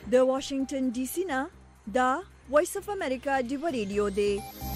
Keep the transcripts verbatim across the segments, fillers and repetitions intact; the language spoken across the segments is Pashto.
د واشنگټن ډي سي نه دا وایس اف امریکا دی ریډیو دی.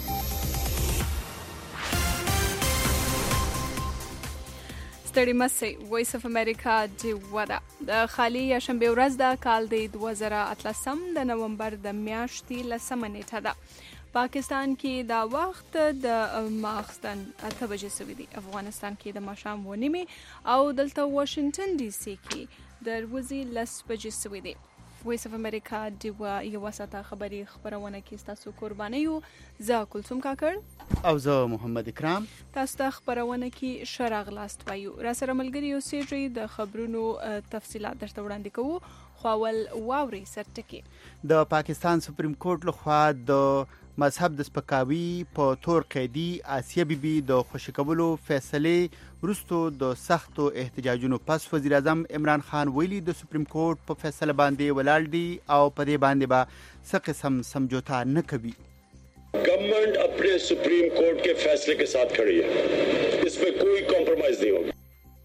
ستړي مسئ وایس اف امریکا دی ودا د خالی یا شنبه ورځ د کال د دوه زره اتلسم د نومبر د میاشتې لسمه نیټه ده. پاکستان کې دا وخت د ماخستن اته بجې سوي دي. افغانستان کې د ماښام و نیمې او دلته واشنگټن ډي سي کې د ورځې لس بجې سوي دي. وایس اف امریکا دی یو وساته خبري خبرونه کې تاسو قرباني یو. زه کلثوم کاکړ او زه محمد اکرام تاسو ته خبرونه کې شراغ لاست وایو. را سره ملګری یو سیجی د خبرونو تفصيلات درته وړاندې کوو. خواول واوري سرټکی د پاکستان سپریم کورټ لخوا د مذهب د سپکاوي په تور قیدی آسیه بیبي د خوشی کولو فیصله وروسته د سختو احتجاجونو پس وزیر اعظم عمران خان ویلي د سپریم کورټ په فیصله باندې ولاړ دي او په دې باندې به څه قسم سمجھوتا نه کوي. गवर्नमेंट अपने supreme court के फैसले के साथ खड़ी है, इसमें कोई कॉम्प्रोमाइज नहीं होगा.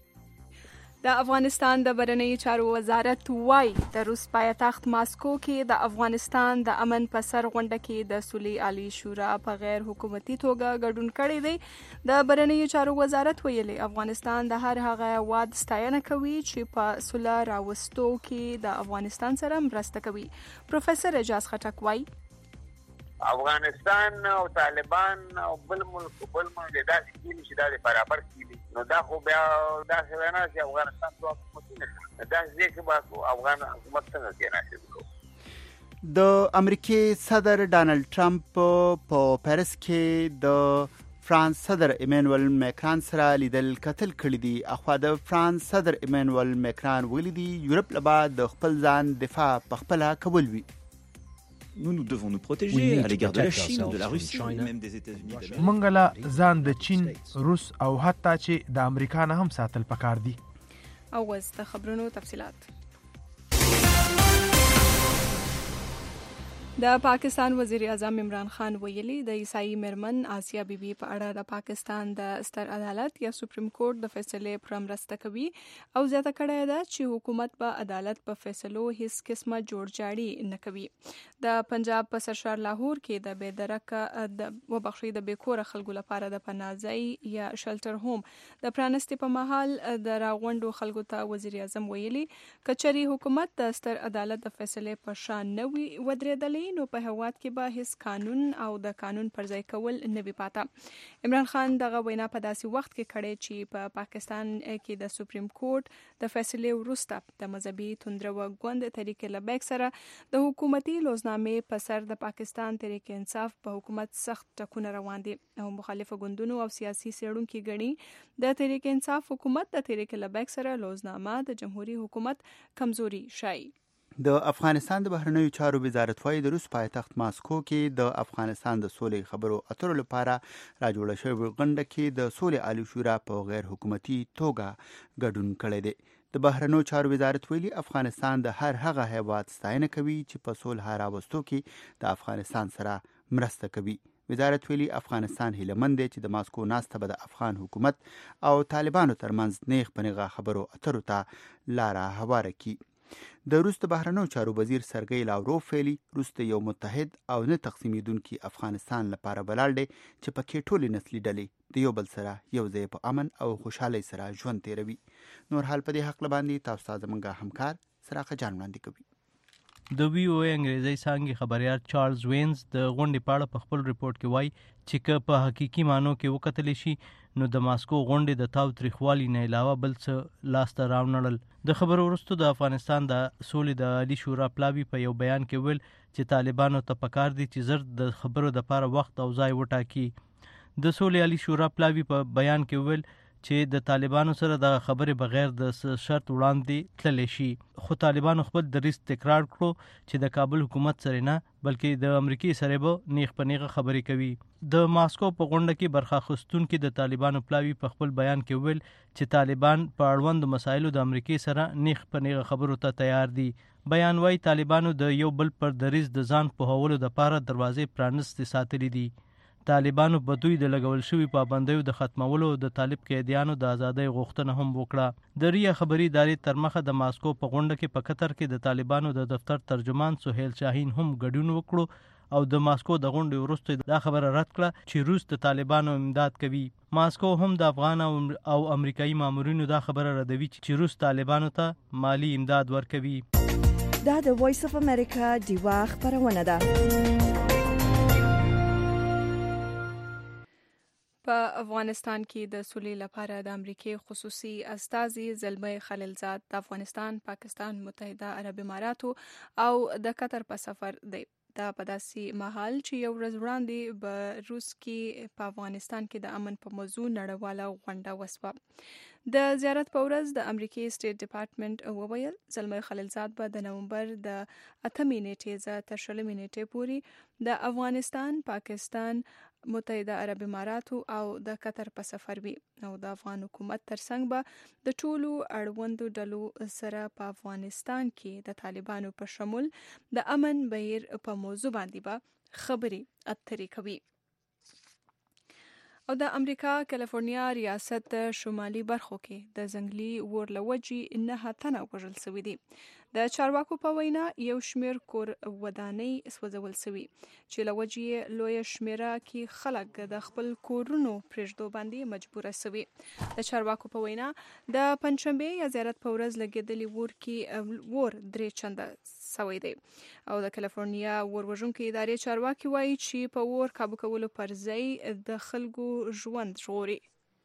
د افغانستان د بهرنیو چارو وزارت وايي د روس پایتخت ماسکو کې د افغانستان د امن په سر غونډه کې د صلح عالی شورا په غیر حکومتي توګه ګډون کړی دی. د بهرنیو چارو وزارت ویلي افغانستان د هر هغه واد ستاینه کوي چې په صلح راوستو کې د افغانستان سره مرسته کوي. پروفیسور اجاز خټک وايي افغانستان او طالبان او بل ملک بل ملک داسې کېږي چې دا د برابر کېږي، نو دا خو بیا داسې وینا چې افغانستان ته حکومتي نه کوي، داسې دی چې به افغان حکومت څنګه کېناسي وکړو. د امریکای صدر ډانلډ ټرمپ په پیرس کې د فرانس صدر ایمانوئل میکران سره لیدل کتل کړي دي. اخوا د فرانس صدر ایمانوئل میکران ویلي دي یورپ لبا د خپل ځان دفاع په خپل کول وي. Nous, nous devons nous protéger à l'égard de la Chine, de la Russie, même des États-Unis. منګلا ځان د چین، روس او حتی چې د امریکا نه هم ساتل پکار دي. او وز د خبرونو تفصيلات. د پاکستان وزیر اعظم عمران خان ویلي د عیسائی مرمن آسیا بیبي په اړه د پاکستان د ستر عدالت یا سپریم کورټ د فیصله پر مرسته کوي او زیاته کړی ده چې حکومت په عدالت په فیصلو هیڅ قسمه جوړجاړي نه کوي. د پنجاب په سرشار لاهور کې د بېدرکه د وبخښي د بیکور خلکو لپاره د پناهځای یا شلټر هوم د پرانستي په محل د راغونډو خلکو ته وزیر اعظم ویلي کچري حکومت د ستر عدالت د فیصله په شان نه وي ودرېدلې نو په هواد کې به هیڅ قانون او د قانون پر ځای کول نه وي پاته. عمران خان دغه وینا په داسې وخت کې کړې چې په پا پاکستان کې د سپریم کورټ د فیصلې وروسته د مذهبي توندرو غوند طریق لبیک سره د حکومتي لوزنامې په سر د پاکستان تحریک انصاف په حکومت سخت ټکونه روان دي او مخالف ګوندونو او سیاسي سیړونکو غړي د تحریک انصاف حکومت د تحریک لبیک سره لوزنامه د جمهوریت حکومت کمزوري شای. د افغانستان د بهرنیو چارو وزارت وايي د روس پایتخت ماسکو کې د افغانستان د سولې خبرو اترو لپاره راجوړه شوې غونډه کې د سولې عالی شورا په غیر حکومتي توګه ګډون کړی دی. د بهرنیو چارو وزارت ویلي افغانستان د هر هغه هیواد ستاینه کوي چې په صلح راوستو کې د افغانستان سره مرسته کوي. وزارت ویلي افغانستان هیلهمند دی چې د ماسکو ناسته به د افغان حکومت او طالبانو ترمنځ نیغ په نیغه خبرو اترو ته لاره هواره کړي. د روس د بهرنیو چارو وزیر سرګی لاوروف ویلي روس د یو متحد او نه تقسیمیدونکي افغانستان لپاره بلال دی چې پکې ټولې نسلي ډلې د یو بل سره یو ځای په امن او خوشحالۍ سره ژوند تیروي. نور حال په دې حق باندې تاسو ته زموږ همکار سراقه جان وړاندې کوي. د وی او ای انګریزي څانګې خبريال چارلز وینز د غونډې په اړه په خپل ریپورت کې وایي چې که په حقيقي معنی کې وکتل شي نو د ماسکو غونډې د تاو تاریخوالي نه علاوه بل څه لاسته راوړل. د خبرو وروسته د افغانستان د سولې د عالی شورا پلاوی په یو بیان کې ویل چې طالبانو ته پکار دي چې زر د خبرو د لپاره وخت او ځای وټاکي. د سولې عالی شورا پلاوی په بیان کې ویل چې د طالبانو سره د خبرې بغیر د شرط وړاندې تللی شي، خو طالبانو خپل دریځ تکرار کړو چې د کابل حکومت سره نه بلکې د امریکای سره به نیغ په نیغه خبرې کوي. د ماسکو په غونډه کې برخه اخیستونکي د طالبانو پلاوی په خپل بیان کې ویل چې طالبان په اړوند مسایلو د امریکای سره نیغ په نیغه خبرو ته تیار دي. بیان وايي طالبانو د یو بل پر دریځ د ځان په هولو د لپاره دروازې پرانستې ساتلې دي. طالبانو په دوی د لګول شوي پابندیو د ختمولو د طالب قیدیانو د ازادۍ غوښتنه هم وکړه. د ریا خبري ادارې تر مخه د ماسکو په غونډه کې په قطر کې د طالبانو د دفتر ترجمان سهیل شاهین هم ګډون وکړو او د ماسکو د غونډې وروسته دا خبره رد کړه چې روس د طالبانو امداد کوي. ماسکو هم د افغان او امریکایي مامورینو دا خبره ردوي چې روس طالبانو ته مالی امداد ورکوي. دا د وایس اف امریکا دیوا خبرونه ده. په افغانستان کې د سولې لپاره د امریکای خصوصي استازي زلمي خلیلزاد د افغانستان، پاکستان، متحده عرب اماراتو او د قطر په سفر دی. دا په داسې مهال چې یو ورځ وړاندې به روس کې په افغانستان کې د امن په موضوع نړیواله غونډه وسوه. د زیارت په ورځ د امریکای سټیټ ډپارټمنټ وویل زلمي خلیلزاد به د نومبر د اتمې نیټې تر شلمې نیټې پورې د افغانستان، پاکستان، متحده عرب اماراتو او د قطر په سفر وي او د افغان حکومت ترڅنګ به د ټولو اړوندو ډلو سره په افغانستان کې د طالبانو په شمول د امن بهیر په موضوع باندې به خبرې اترې کوي. او د امریکا کالیفورنیا ریاست شمالي برخو کې د ځنګلي اور له وجې نه تنه وژل شوي دي. د چارواکو په وینا یو شمیر کور ودانۍ سوځول شوي چې له وجې لویه شمیره کې خلک د خپل کورونو پرېږدو باندې مجبوره شوي. د چارواکو په وینا د پنجشنبې یا زیارت په ورځ لګېدلي اور کې اور درې چنده شوی دی او د کالیفورنیا اور وژونکې ادارې چارواکي وایي چې په اور کابو کولو پر ځای د خلکو ژوند ژغوري.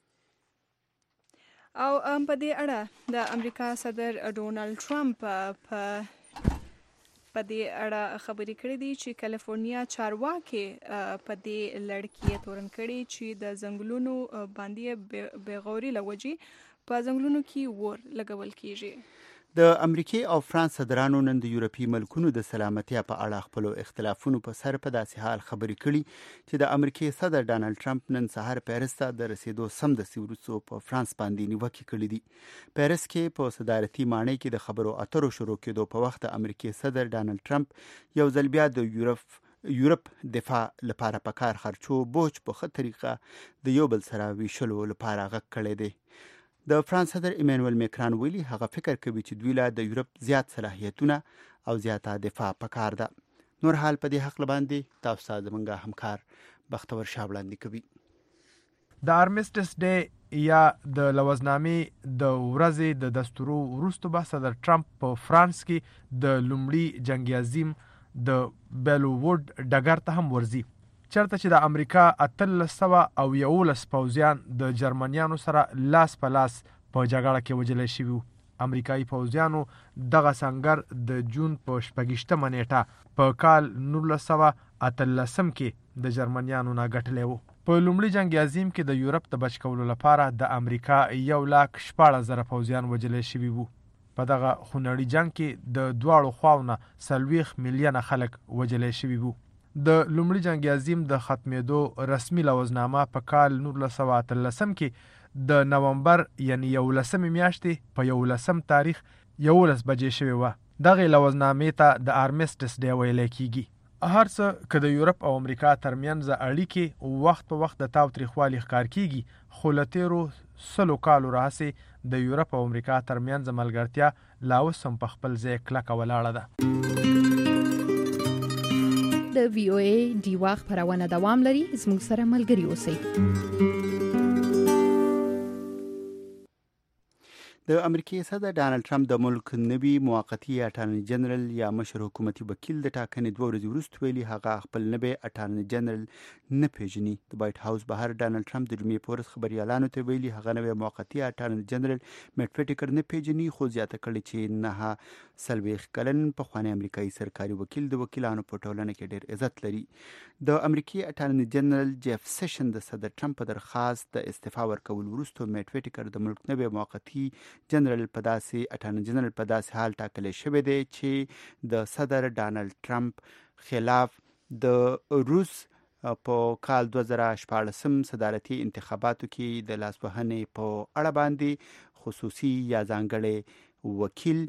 او ام په دې اړه د امریکا صدر ډونالد ټرمپ په په دې اړه خبرې کړې دي چې کالیفورنیا چارواکي په دې لړ کې تورن کړي چې د ځنګلونو باندې بېغوري لوجې په ځنګلونو کې اور لګول کیږي. د امریکای او فرانس صدرانو نن د یورپی ملکونو د سلامتیا په اړه خپل اختلافونو په سر په داسې حال خبرې کړي چې د امریکای صدر ډانلډ ټرمپ نن سهار پیرس ته د رسیدو سم د سیورسو په فرانس باندې نیوکه کړې دي. پیرس کې په صدارتي ماڼۍ کې د خبرو اترو شروع کېدو په وخت د امریکای صدر ډانلډ ټرمپ یو ځل بیا د یورپ یورپ دفاع لپاره په کار خرچو بوج په ښه طریقه د یو بل سره ویشلو لپاره غږ کړی دی. د فرانس صدر ایمانوئل مکران ویلي هغه فکر کوي چې دوی لا د یورپ زیات صلاحیتونه او زیاته دفاع پکار ده. نور حال په دې حق باندې تاسو ته زمونږ همکار بختور شاه وړاندې کوي. د آرمیسټس ډے یا د لوزنامې د ورځې د دستورو وروسته به صدر ټرمپ په فرانس کې د لومړي جنگ عظیم د بیلووډ ډګر ته هم ورځي چرته چې د امریکا اتلس سوه او یولس پوځیان د جرمنیانو سره لاس په لاس په جګړه کې وژل شوي وو. امریکایي پوځیانو دغه سنګر د جون په شپږیشتمه نیټه په کال نولس سوه اتلسم کې د جرمنیانو نه ګټلی وو. په لومړي جنگ عظیم کې د یورپ د بچ کولو لپاره د امریکا یو لاک شپاړس زره پوځیان وژل شوي وو. په دغه خونړي جنگ کې د دواړو خواوو نه څلوېښت میلیونه خلک وژل شوي وو. د لومړي جنگ عظیم د ختمېدو رسمي لوزنامه په کال نولس سوه اتلسم کې د نومبر یعنی یولسمې میاشتې په یولسم تاریخ یولس بجې شوې وه. دغې لوزنامې ته د آرمیسټس ډے ویلی کیږي. هر څه که د یورپ او امریکا ترمنځ اړیکې وخت په وخت د تاوتریخوالي ښکار کیږي خو له تېرو سلو کالو راهیسې د یورپ او امریکا ترمنځ ملګرتیا لا اوس هم په خپل ځای کلکه ولاړه ده. د وی او ای دیوا خبرونه دوام لري. زموږ سره ملګري اوسئ. د امریکای صدر ډانلډ ټرمپ د ملک نوي موقتی اټارنی جنرال یا مشر حکومتي وکیل د ټاکنې دوه ورځې وروسته ویلي هغه خپل نوي اټارنی جنرال نه پیژني. د وایټ هاوس بهر ډانلډ ټرمپ د جمعې په ورځ خبریالانو ته ویلي هغه نوي موقتی اټارنی جنرال میټ ویټیکر نه پیژني خو زیاته کړې چې نه څلوېښت کلن پخوانی امریکایي سرکاري وکیل د وکیلانو په ټولنه کې ډېر عزت لري. د امریکایي اټارنی جنرال جیف سیشن د صدر ټرمپ په درخواست د استعفا ورکول وروسته میټ ویټیکر د ملک نوي موقتی جنرال په داسې اټارنی جنرال په داسې حال ټاکلی شوی دی چې د صدر ډانلډ ټرمپ خلاف د روس په کال دوه زره شپاړسم صدارتي انتخاباتو کې د لاسوهنې په اړه باندې خصوصي یا ځانګړی وکیل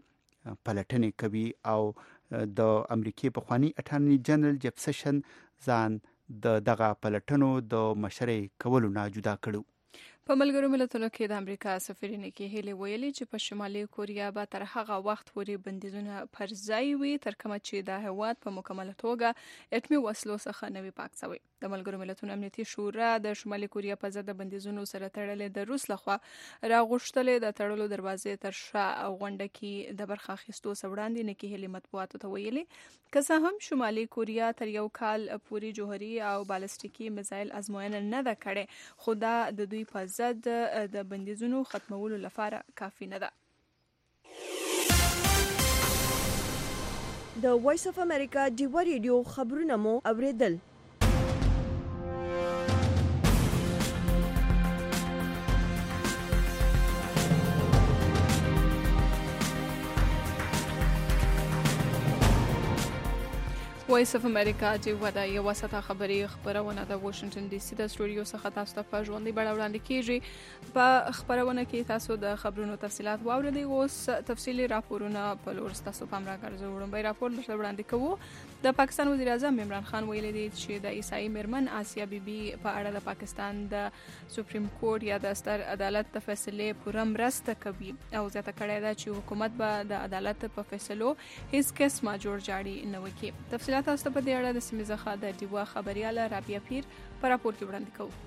پلټنې کوي او د امریکای پخوانی اټارنی جنرال جیف سیشن ځان د دغه پلټنو د مشرۍ کولو نه جدا کړو. په ملګرو ملتونو کې د امریکا سفیر نیکی هیلی ویلي چې په شمالي کوریا به تر هغه وخت پورې بندیزونه پر ځای وي تر کومه چې د هیواد په مکمله توګه اټومي وسلو څخه نوي پاک شوی. د ملګرو ملتونو امنیتي شورا د شمالي کوریا په ضد بندیزونو سره تړلې د روس لخوا راغوښتلې د تړلو دروازې تر شا او غونډه کې د برخه اخیستو وړاندې نیکی هیلی مطبوعاتو ته ویلي که څه هم شمالي کوریا تر یو کال پورې جوهري او بالستیکي میزایل ازموینه نه ده کړې خو دا د دوی په ضد د بندیزونو ختمولو لپاره کافي نه ده. د وایس اف امریکا ډیوا ریډیو خبرونه مو اوریدل. وایس اف امریکا چې ودا یو وسته خبري خبرونه د واشنگټن ډي سي د سټوډیو څخه تاسو ته په ژوندۍ بڼه وړاندې کیږي. په خبرونه کې تاسو د خبرونو تفصيلات واورئ. اوس تفصيلي راپورونه په لور تاسو پام راګرځو. وړاندې راپور لږ وړاندې کوو. د پاکستان وزیر اعظم عمران خان ویلي دی چې د عیسائی مرمن آسیا بیبي په اړه د پاکستان د سپریم کورټ یا د ستر عدالت د فیصلې پوره مرسته کوي او زیاته کړې ده چې حکومت به د عدالت په فیصلو هیڅ قسمه جوړجاړي نه وکړي. تفصيلات تاسو په دې اړه د سیمې څخه د ډیوا خبرياله رابعه پیر په راپور کې وړاندې کوو.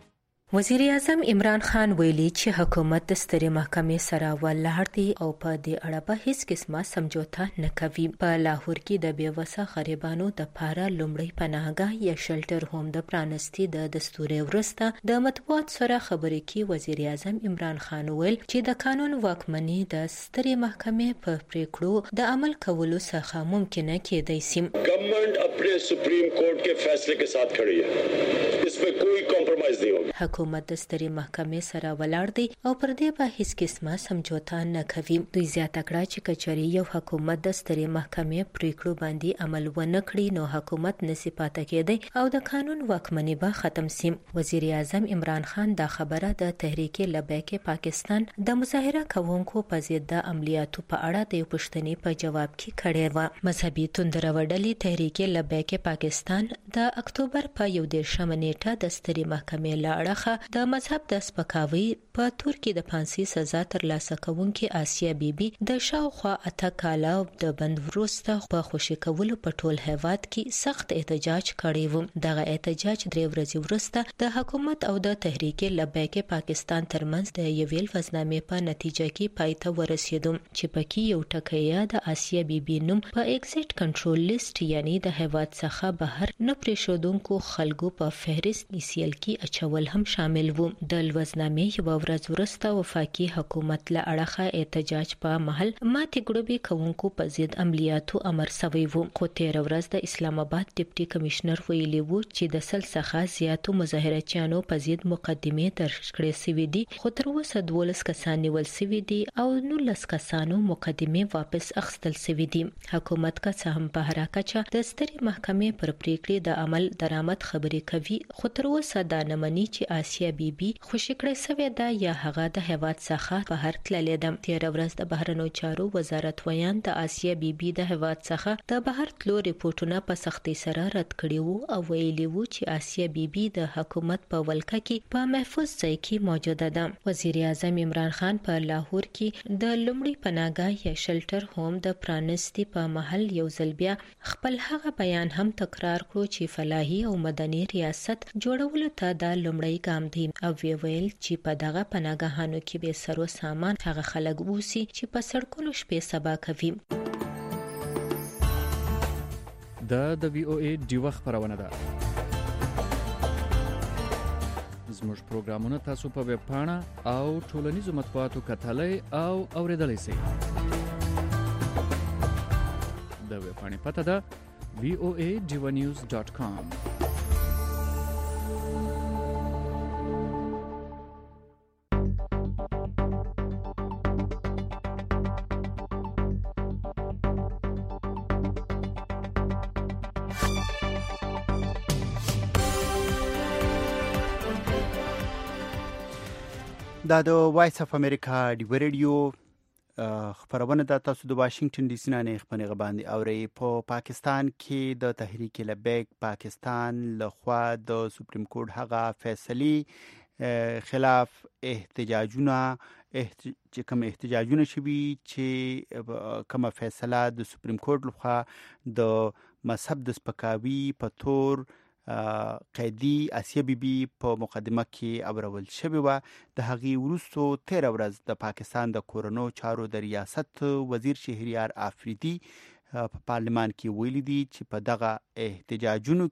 وزیر اعظم عمران خان ویلي چې حکومت د سترې محکمې سره ولاړ دی او په دې اړه به هیڅ قسمه سمجوتا نه کوي. په لاهور کې د بیوسه غریبانو د پاره لومړی پناهګاه یا شلټر هوم د پرانستی د دستوري ورسته د مطبوعات سره خبرې کې وزیر اعظم عمران خان ویل چې د قانون واکمني د سترې محکمې په پریکړو د عمل کولو څخه ممکنه کېدای شي. Government अपने सुप्रीम कोर्ट के फैसले के साथ खड़ी है, इसमें कोई कॉम्प्रोमाइज नहीं होगा. حکومت د سترې محکمې سره ولاړ دی او پر دې به هیڅ قسمه سمجوتا نه کوي. دوی زیاته کړه چې کچري یو حکومت د سترې محکمې پریکړو باندې عمل ونه کړي نو حکومت نسی پاتې کېدی او د قانون واکمني به ختم شي. وزیر اعظم عمران خان دا خبره د تحریک لبیک پاکستان د مظاهره کوونکو په ضد د عملیاتو په اړه د پښتني په جواب کې کړې و. مذهبي توندروډلې تحریک لبیک پاکستان د اکتوبر په یو دیرشمه نیټه د سترې محکمې له اړخه د مذهب د سپکاوي په تور کې د پانسي سزا ترلاسه کوونکې آسیا بیبي د شاوخوا اته کاله د بند وروسته په خوشي کولو په ټول هیواد کې سخت احتجاج کړی و. دغه احتجاج درې ورځې وروسته د حکومت او د تحریک لبیک پاکستان ترمنځ د یوې لفظنامې په نتیجه کې پای ته ورسېدو چې پکې یو ټکی د آسیا بیبي نوم په ایگزیټ کنټرول لیست یعنی د هیواد څخه بهر نه پریښودونکو خلکو په فهرست ایسیل کې اچول هم شامل وو. د لوزنامې یو ورځ وروسته وفاقي حکومت له اړخه احتجاج په محل ماتې ګړوبې کوونکو په ضد عملیاتو امر شوی وو. خو تیر ورځ د اسلام آباد ډیپټي کمشنر ویلي وو چې د سل څخه زیاتو مظاهرچیانو په ضد مقدمې درج کړې شوې دي خو تر اوسه دولس کسان نیول شوي دي او نولس کسانو مقدمې واپس اخیستل شوي دي. حکومت که څه هم په هر کچه د سترې محکمې پر پریکړې د عمل درآمد خبرې کوي خو تر اوسه دا نه مني چې آسیا بیبي خوشی کړی سوی ده یا هغه د هیواد څخه بهر تللې ده. تیر ورځ د بهرنیو چارو وزارت ویان د آسیا بیبي د هیواد څخه د بهر تلو ریپورتونه په سختۍ سره رد کړي وو او ویلي وو چې آسیا بیبي د حکومت په ولکه کې په محفوظ ځای کې موجوده ده. وزیر اعظم عمران خان په لاهور کې د لومړي پناهګاه یا شلټر هوم د پرانستی په محل یو ځل بیا خپل هغه بیان هم تکرار کړو چې فلاحي او مدني ریاست جوړولو ته د لومړی ګام دی او وی ویل چې په دغه پناهګاهانو کې به سرو سامان هغه خلک اوسي چې په سړکونو شپې سبا کوي. د د وی او ای ډیوا خبرونه ده. زموږ پروګرامونه تاسو په ویب پاڼه او ټولنیزو مطبوعاتو کتلای او اوریدلای شئ. د ویب پاڼې پته ده وی او ای ډیوا نیوز ډاټ کام. دا د وایس اف امریکا ډیوا ریډیو خبرونه د تاسو د واشنگټن ډي سي نه خبرونه غباندي اوري په پاکستان کې د تحریک لبیک پاکستان لخوا د سپریم کورټ هغه فیصله خلاف احتجاجونه چې کوم احتجاجونه شوي چې کوم فیصله د سپریم کورټ لخوا د مذهب د سپکاوي په تور قیدی آسیه بیبي په مقدمه کې اورول شوی و. د هغې وروسته تیر ورځ د پاکستان د کورونو چارو د ریاست وزیر شهریار آفریدي په پارلمان کې ویلي دي چې په دغه احتجاجونو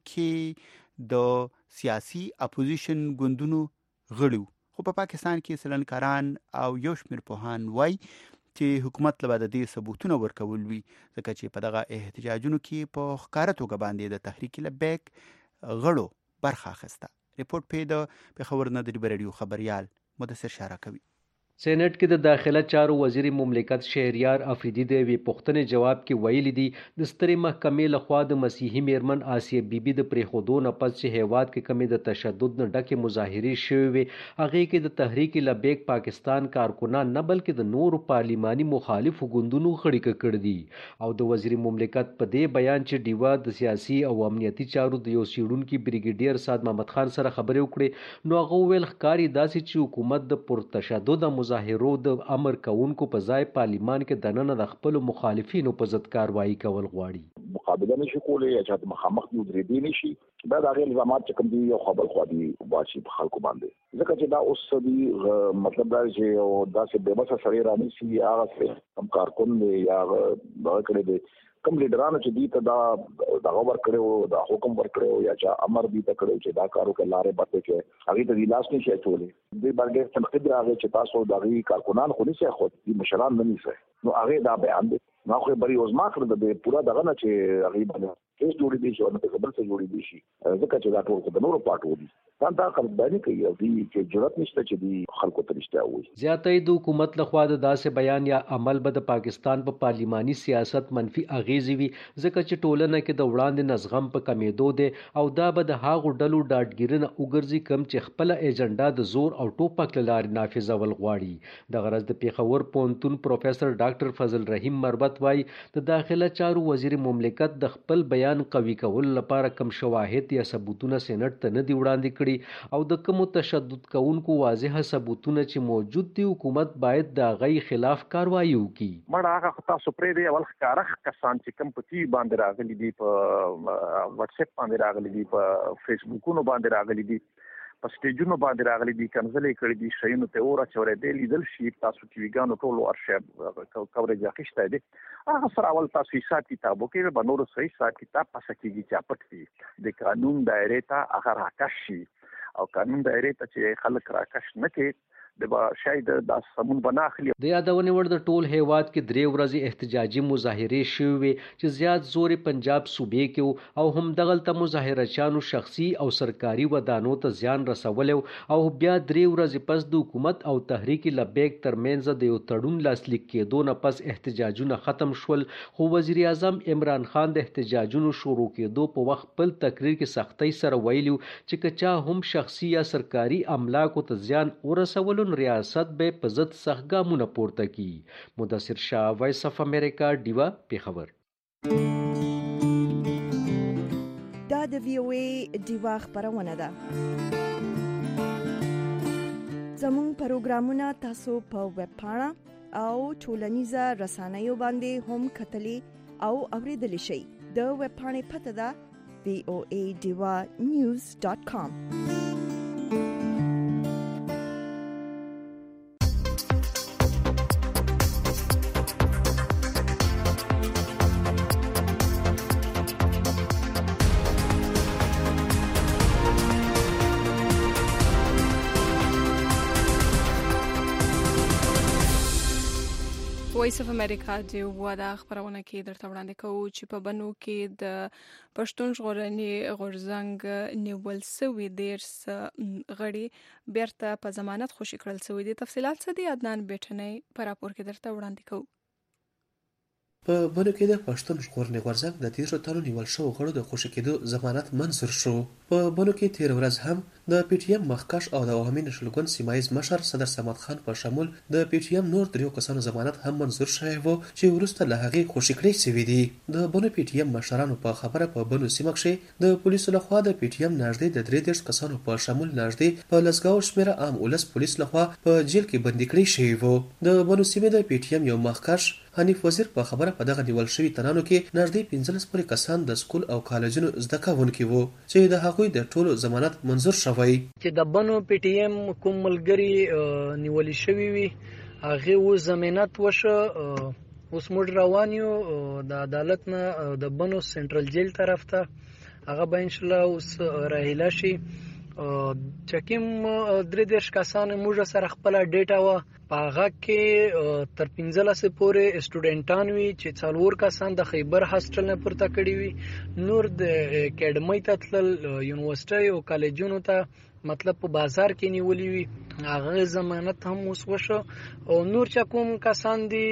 کې د سیاسي اپوزیشن ګوندونو غړي، خو په پاکستان کې سلنکاران او یو شمېر پوهان وایي چې حکومت له د دې ثبوتونه ورکول وي، ځکه چې په دغه احتجاجونو کې په ښکاره توګه باندې د تحریک لبیک غړو برخه اخیسته. ریپورت پې د پېښور نه د ریډیو خبریال مدثر شارع کوي. سېنات کې د داخله چارو وزیر مملکت شهریار آفریدي د وی پوښتنې جواب کې ویلي دي د سترې محکمې لخوا د مسیحي میرمن آسیه بیبي د پریښودو نه پس چې هیواد کې کمی د تشدد نه ډکې مظاهرې شوې وي، هغې کې د تحریک لبیک پاکستان کارکنان نه بلکې د نورو پارلیماني مخالفو ګوندونو غړي کړي دي. او د وزیر مملکت په دې بیان چې ډیوا د سیاسي او امنیتي چارو د یو څېړونکي بریګیډیر سعد محمد خان سره خبرې وکړې، نو هغه وویل ښکاري داسې چې حکومت د پرتشدد مظاهرو د امر کوونکو په ځای پارلیمان کې دننه د خپل مخالفینو په ضد کاروایی کول غواړي. مقابله نشي کولای یا چې مخامخ یو درې دی نشي، دا د هغې الزامات چې کوم دي یو خبر خو دي واشي په خلکو باندې، ځکه چې دا اوس دی مطلب دا چې او داسې بې بسه سړی رانیسي هغه کم کارکن دی یا دغه کړی دی کوم لیډرانو چې دي ته دا دغه ورکړی دا حکم ورکړی یا چې امر دي ته کړی چې دا کار وکړي لارې بټې کې هغې ته دې لاس نشي اچولی. دوی باندې تنقید راغی چې تاسو د هغې کارکنان خو نیسئ خو دې مشران نه نیسئ، نو هغې دا بیان دی نو خو بری اوزما کړ د پورا دغه نه چې هغې باندې کیس جوړې دي شي او نه خبر څه جوړې دي شي، ځکه چې دا ټول د نورو پاټو دي ځان دا قدرداني کوي او دي چې جرأت نشته چې دي خلکو ته رښتیا وایي. زیاتې د حکومت لخوا د داسې بیان یا عمل به د پاکستان په پارلیماني سیاست منفي اغیزې وي، ځکه چې ټولنه کې د وړاندې نظغم په کمیدو دی او دا به د هغو ډلو ډاډګیرنه وګرځي کوم چې خپله ایجنډا د زور او ټوپک له لارې نافذول غواړي. د غرض د پېښور پوهنتون پروفیسر ډاکټر فضل رحیم مربت وایي د داخله چارو وزیر مملکت د خپل بیان قوي کولو لپاره کم شواهد یا ثبوتونه سېنات ته نه دي وړاندې کړي او د کومو تشدد کوونکو واضحه ثبوتونه چې موجود دي حکومت باید د هغې خلاف کاروایی وکړي. مړه هغه خو تاسو پرې دی اول ښکاره کسان چې کوم په ټي وي باندې راغلي دي، په واتس اپ باندې راغلي دي، په فیسبوکونو باندې راغلي دي، په سټیجونو باندې راغلي دي، کنځلې کړي دي، شیانو ته اور اچولی دی، لیدل شي تاسو ټي ویګانو ټول ارشیف کوریج اخیستی دی. هغه سره اول تاسو حساب کتاب وکړئ، به نورو سره حساب کتاب پسه کېږي چې پټ وي د قانون دایرې ته هغه راکش شي او قانون دایرې ته چې خلک راکش نه کړي د به شاید دا سمون بنا اخلي. د یادونې وړ د ټول هیواد کې درې ورځې احتجاجي مظاهرې شوې وې چې زیات زور پنجاب صوبې کې او هم دغلته مظاهرچیانو شخصي او سرکاري ودانو ته زیان رسولی او بیا درې ورځې پس د حکومت او تحریک لبیک ترمنځ د یو تړون لاسلیک کېدو نه پس احتجاجونه ختم شول، خو وزیر اعظم عمران خان د احتجاجونو شروع کېدو په وخت خپل تقریر کې سختۍ سره ویلي چې که چا هم شخصي یا سرکاري املاکو ته زیان ورسولو ریاست به په ضد سخت ګامونه پورته کړي. مدثر شاه، وایس اف امریکا، ډیوا، پېښور. دا د وی او ای ډیوا خبرونه ده. زموږ پروګرامونه تاسو په ویب پاڼه او ټولنیزه رسنیو باندې هم کتلی او اوریدلی شئ. د ویب پاڼې پته ده وی او ای ډیوا نیوز ډاٹ کام. وایس اف امریکا د ودا خبرونه کې درته وړاندې کوو چې په بنو کې د پښتون ژغورنې غورځنګ نیول سوي دیرس غړي بیرته په ضمانت خوشي کړل سوي دي. تفصيلات څه دي؟ عدنان بیٹنۍ په راپور کې درته وړاندې کوو. په بنو کې د پښتون ژغورنې غورځنګ د تیرو تنو نیول شوو غړو د خوشي کېدو ضمانت منظور شو. په بنو کې تیر ورځ هم د پی ټی ایم مخکښ او د عوامي نشلګون سیمایز مشر صدر صمد خان په شمول د پی ټی ایم نور دریو کسانو ضمانت هم منظور شوی وو چې وروسته له هغې خوشي کړی شوي دي. د بنو پی ټی ایم مشرانو په خبره په بنو سیمه کښې د پولیسو لخوا د پی ټی ایم نږدې د درې دېرش کسانو په شمول نږدې په لسګاو شمېره عام ولس پولیس لخوا په جیل کې بندي کړي شوي وو. د بنو سیمې د پی ټی ایم یو مخکښ حنیف وزیر په خبره په دغه نیول شوي تنانو کې نږدې پنځلس پورې کسان د سکول او کالجونو زده کوونکي وو چې د هغوی د ټولو ضمانت منظور شوی. چې د بنو پی ټی ایم کوم ملګري نیولې شوي وي هغه و ضمانت وشه. اوس موږ روان یو د عدالت نه د بنو سنټرل جیل طرف ته، هغه به ان شاء الله اوس راهیله شي. چکیم درې دېرش کسان موږ سره خپل ډیټا و په هغه کې تر پنځلس پورې سټوډنټان وي چې څلور کسان د خیبر هاسټل نه پورته کړي وي، نور د اکیډمۍ ته تلل، یونیورسيټي او کالجونو ته مطلب په بازار کې نیولې وي، هغه ضمانت هم اوس وشو. او نور چې کوم کسان دي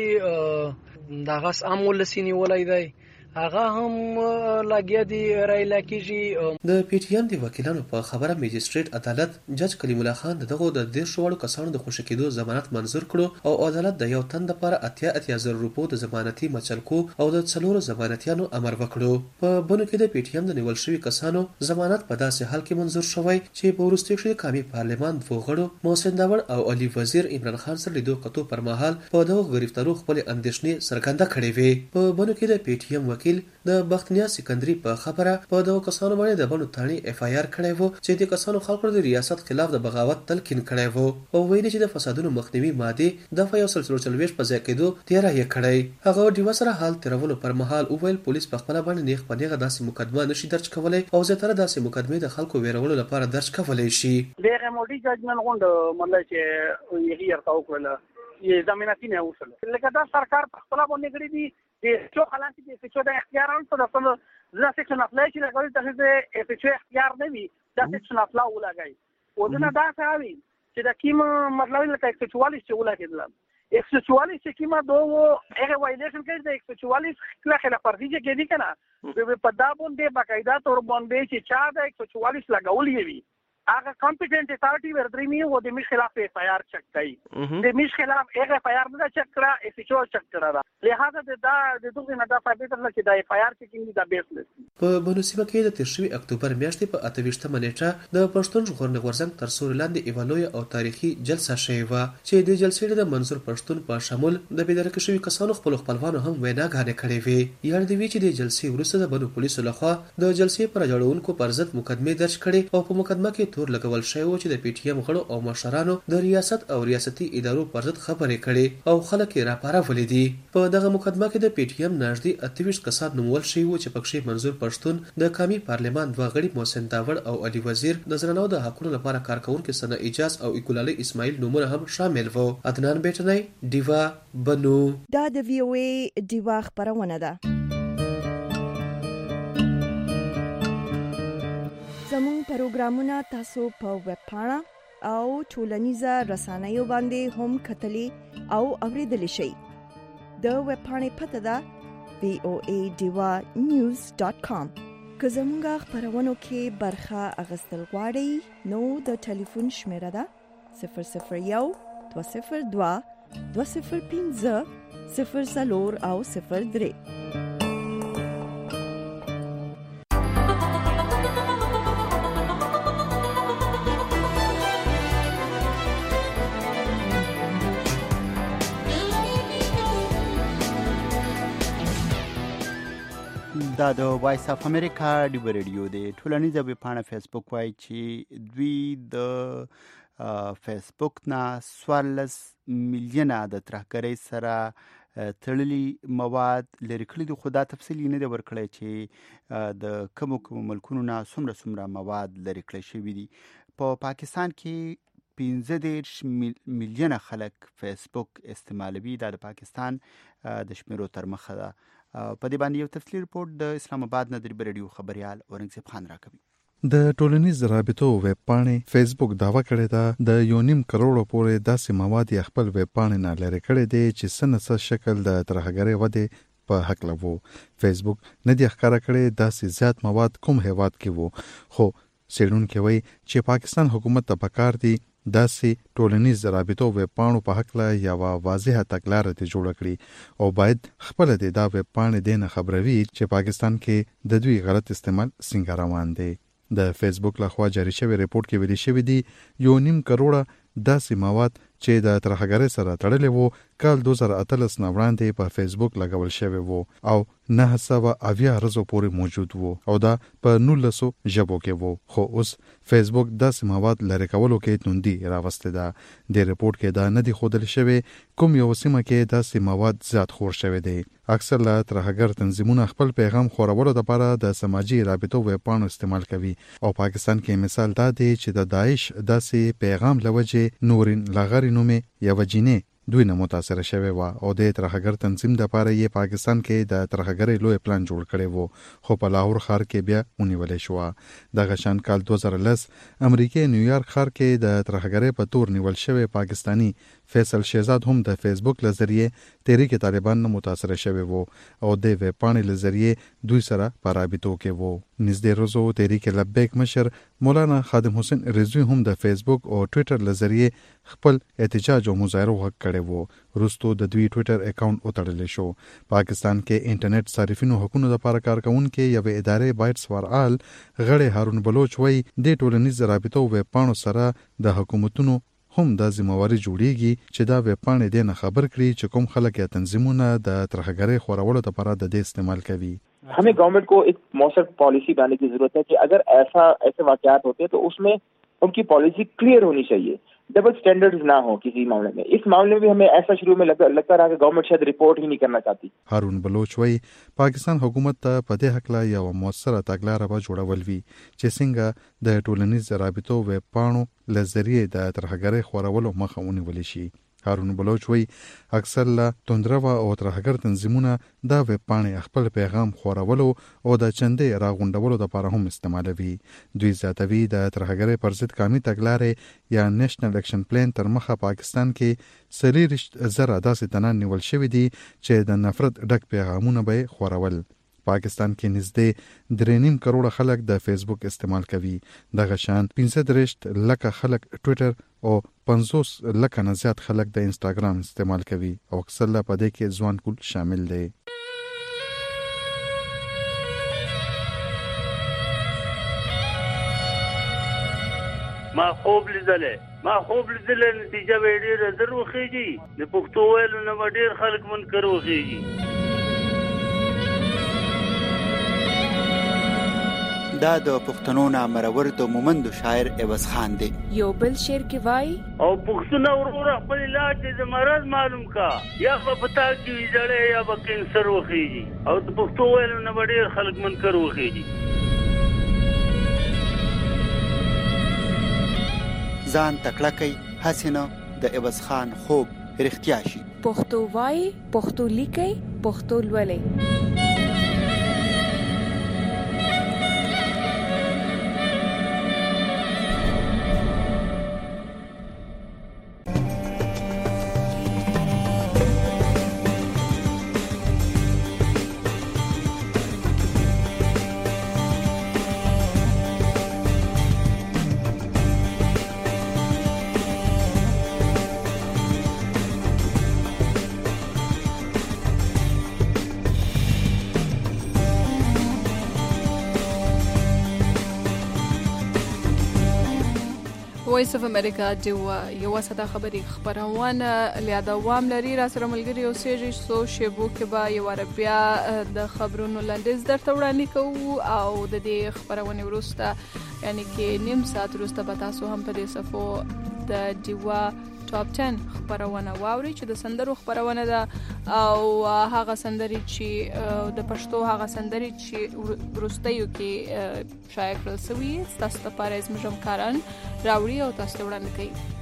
دغه عام ولسی نیولای دی هغه هم لاګیا دي رایلا کیږي. د پی ټی ایم د وکیلانو په خبره میجستریټ عدالت جج کلیم الله خان دغه د دېرش وړو کسانو د خوشي کېدو ضمانت منظور کړو او عدالت د یو تن لپاره اتیا اتیا زره روپو د ضمانتي مچلکو او د څلورو ضمانتیانو امر وکړو. په بنو کې د پی ټی ایم د نیول شوي کسانو ضمانت په داسې حال کې منظور شوی چې په وروستي کې قومي پارلمان دوه غړو محسن داور او علي وزیر عمران خان سره لیدو کتو پر مهال په دغه گرفتارو خپل اندېښنې څرګنده کړې وې. په بنو کې د پی ټی ایم وکیل د بختنیا سکندري په خبره په دغه کسانو باندې د بنو تاڼي اف آی آر کړی وو چې د کسانو خلکو د ریاست خلاف د بغاوت تلقین کړی وو او ویلي چې د فسادونو مخنیوي ماده د یو سل څلور څلوېښت په ځای کېدو تیاره یې کړی. هغه ډیوه سره حال تیرولو پر مهال وویل پولیس په خپل باندې نیغ په نیغه داسې مقدمه نشي درج کولای او زیاتره داسې مقدمې د خلکو ویرولو لپاره درج کولای شي. دغه موډي ججمنټ غونډه مله چې یې ارتاو کړل یې ضمانتي نه وصل لکه دا سرکار په خپل باندې کړی دی د څو حالات دي چې د اختیار او د خپل ځکه چې نفلای چې لګول ته د چې اختیار نه وي دا چې نفلا ولګي او دا دا کوي چې د کیم مطلب لکه چې چوالیس چې ولګیدل एक सौ चौवालीस से कीमत दो वो एक वायलेशन कर दे एक सौ चौवालीस के खिलाफ फर्जी के के दी ना वे पदा बोन दे बाकायदा तौर बोन दे कि चाह एक सौ चौवालीस लगाउल ये भी आगे कॉम्पिटेंट अथॉरिटी वर्दरी में वो दे मिस खिलाफ एफ आई आर चेक कई दे मिस खिलाफ एक एफ आई आर में चेक करा एफ एच ओ चेक करा लिहाजा दे दा दे दुग ने दा फायदे तक कि दा एफ आई आर चेकिंग دا بیسلس. په بنو سیمه کې د تیر شوي اکتوبر میاشتې په اته ویشتمه نیټه د پښتون ژغورنې غورځنګ تر سیوري لاندې یوه لویه او تاریخي جلسه شوې وه چې د جلسې د منظور پښتون په شمول د بېدرکه شوي کسانو خپلو خپلوانو هم ویناګانې کړې وې. یاد دې وي چې د جلسې وروسته د بنو پولیسو لخوا د جلسې پر راجوړونکو پر ضد مقدمې درج کړې او په مقدمه کې تور لګول شوی و چې د پی ټی ایم غړو او مشرانو د ریاست او ریاستي ادارو پر ضد خبرې کړې او خلک یې راپارولې دي. په دغه مقدمه کې د پی ټی ایم نږدې اته ویشت کسان نومول شوي وو چې پکښې منظور پښتون، د قومي پارلمان دوه غړي محسن داور او علي وزیر، د زنانو د حقونو لپاره کارکونکي ثنا اجاز او اکولالي اسماعیل نومونه هم شامل وو. عدنان بیټنۍ، ډیوا، بنو. دا د وی او ای ډیوا خبرونه ده. زموږ پروګرامونه تاسو په ویب پاڼه او ټولنیزه رسنیو باندې هم کتلی او اوریدلی شئ. د ویب پاڼې پته ده وی او ای ډیوا نیوز ډاټ کام. که زموږ خبرونو کې برخه اخیستل غواړئ نو د ټلیفون شمیره ده صفر صفر یو دوه صفر دوه دوه صفر پنځه صفر څلور او صفر درې. دا د وایس اف امریکا ډیو ریډیو دی. ټولنیزه ویب پاڼه فیسبوک وایي چې دوی د فیسبوک نه څوارلس میلیونه د ترهګرۍ سره تړلي مواد لرې کړي دي، خو دا تفصیل یې نه دی ورکړی چې د کومو کومو ملکونو نه څومره څومره مواد لرې کړی شوي دي. په پاکستان کې پنځه دېرش میلیونه خلک فیسبوک استعمالوي. دا د پاکستان د شمیرو تر مخه ده. په دې باندې یو تفصیلي رپورټ د اسلام آباد نه د ریډیو خبريال اورنګزیب خان راکوي. د ټولنیز رابطو ویب پاڼې فیسبوک داوا کړې ده د یو نیم کروڑو پورې داسې مواد خپل ویب پاڼې نه لري کړې دي چې سنسه شکل د ترهګرۍ ودې په حق لوو. فیسبوک نه دی ښکارا کړی داسې زیات مواد کوم هیواد کې وو، خو څېړونکي وایي چې پاکستان حکومت ته پکار دی داسې ټولنیز رابطو ویب پاڼو په حق له یوه واضحه تګلاره ته جوړه کړي او باید خپله د دا ویب پاڼې دې نه خبروي چې پاکستان کې د دوی غلط استعمال څنګه روان دی. د فیسبوک لخوا جاری شوی ریپورت کې ویلي شوی دی یو نیم کروڑه داسې مواد چې د ترهګرۍ سره تړلې وو کال دوه زره اتلس نه وړاندې په فیسبوک لګول شوی وو او نه سوه اویا ورځو پورې موجود وو او دا په نولسو ژبو کې وو، خو اوس فیسبوک داسې مواد لرې کولو کې توندي راوستې ده. د ریپورت کې دا نه دی ښودل شوی کوم یو سیمه کې داسې مواد زیات خور شوی دی. اکثر له ترهګر تنظیمونه خپل پیغام خورولو لپاره د سماجي رابطو ویب پاڼو استعمال کوي او پاکستان کې مثال دا دی چې د داعش داسې پیغام لوجه نورین لاغری نومې یو جینې دوی نه متاثر شوی و او د ترهګر تنظیم د لپاره یې پاکستان کې د ترهګرۍ لوی پلان جوړ کړی وو خو په لاهور ښار کې بیا ونیول شو. دغه شان کال دوه زره لس امریکای نیویارک ښار کې د ترهګرۍ په تور نیول شوی پاکستانی فیصل شهزاد هم د فیسبوک له ذریعه تحریک طالبان نه متاثر شوی وو او د ویب پاڼې له ذریعه دوی سره په رابطو کې وو. نږدې روزو تحریک لبیک مشر مولانا خادم حسین رضوی هم د فیسبوک او ټویټر له ذریعه خپل احتجاج او مظاهره وکړ کړی وو. وروسته د دوی ټویټر اکاونټ وتړل شو. پاکستان کې انټرنیټ صارفینو حقوقو لپاره کارکونکو یو ادارې بایټس فار آل غړي هارون بلوچ وایي د ټولنیز رابطو ویب پاڼو سره د حکومتونو هم د ذمہواری جوړیږي چې دا ویب پاڼې دې نه خبر کړي چې کوم خلک یا تنظیمونه د ترهګرۍ خورولو لپاره د دې استعمال کوي. हमें गवर्नमेंट को एक मौसर पॉलिसी बनाने की जरूरत है कि अगर ऐसा ऐसे वाकयात होते हैं तो उसमें उनकी पॉलिसी क्लियर होनी चाहिए, डबल स्टैंडर्ड्स ना हो किसी मामले में. इस मामले में भी हमें ऐसा शुरू में लग, लगता रहा कि गवर्नमेंट शायद रिपोर्ट ही नहीं करना चाहती. هارون بلوچ وایي پاکستان حکومت ته په دې حق لا یو موثره تګلاره به جوړول وي چې څنګه د ټولنیز رابطو ویب پاڼو له ذریعه د ترهګرۍ خورولو مخه ونیول شي. هارون بلوچ وایي اکثر له توندروا او ترهګر تنظیمونه دا ویب پاڼې خپل پیغام خورولو او د چندې راغونډولو لپاره هم استعمالوي. دوی زیاتوي د ترهګرۍ پر ضد قومي تګلارې یا نېشنل اکشن پلان تر مخه پاکستان کې څلېرویشت زره داسې تنان نیول شوي دي چې د نفرت ډک پیغامونه به خورول. پاکستان کې نږدې درې نیم کروڑه خلک د فیسبوک استعمال کوي. دغه شان پنځه دېرش لکه خلک ټویټر او پنځوس لکه نه زیات خلک د انسټاګرام استعمال کوي او اکثر لا په دې کې ځوان کول شامل دي. ما خوب لیدلې ما خوب لیدلې نتیجه به ډېره زر وخیږي د پښتو ویلو نه به ډېر خلک منکر وخیږي. دا د پښتنو نامرور د مومندو شاعر عوض خان دی. یو بل شعر کې وای او پښتون ورور خپل علاج د مرض معلوم کا یا په پتا کې ویځړې یا په کینسر وخیږي او د پښتو ویلو نه ډېر خلک منکر وخیږي. ځان تکړه کوي حسینه د عوض خان خوب رښتیا شي. پښتو وای پښتو لیکي پښتو لولي. وایس اف امریکا جو یو صدا خبري خبرونه لیادوام لري را سره ملګری او سیجی سو شیبو کې با یو عربیا د خبرونو لاندیز درته وړاندې کوو او د دې خبرونه ورسته یعنی کې نیم ساعت وروسته به تاسو هم په دې صفو د دیوا ټاپ دېرش خبرونه واوري چې د سندرو خبرونه ده او هغه سندري چې د پښتو هغه سندري چې ورستیو کې شایع کړل شوی تاسو ته پاره زموږ همکاران راوړي او تاسو وړاندې کوي.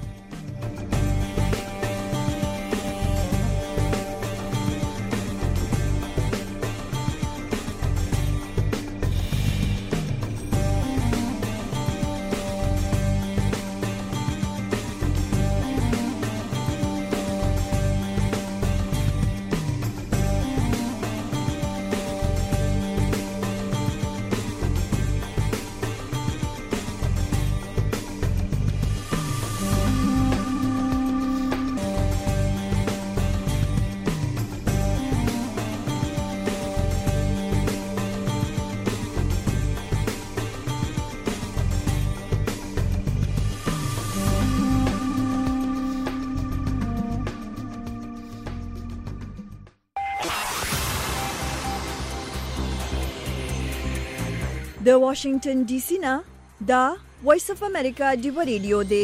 د واشنگټن ډي سي نه دا وایس اف امریکا دی ریډیو دی.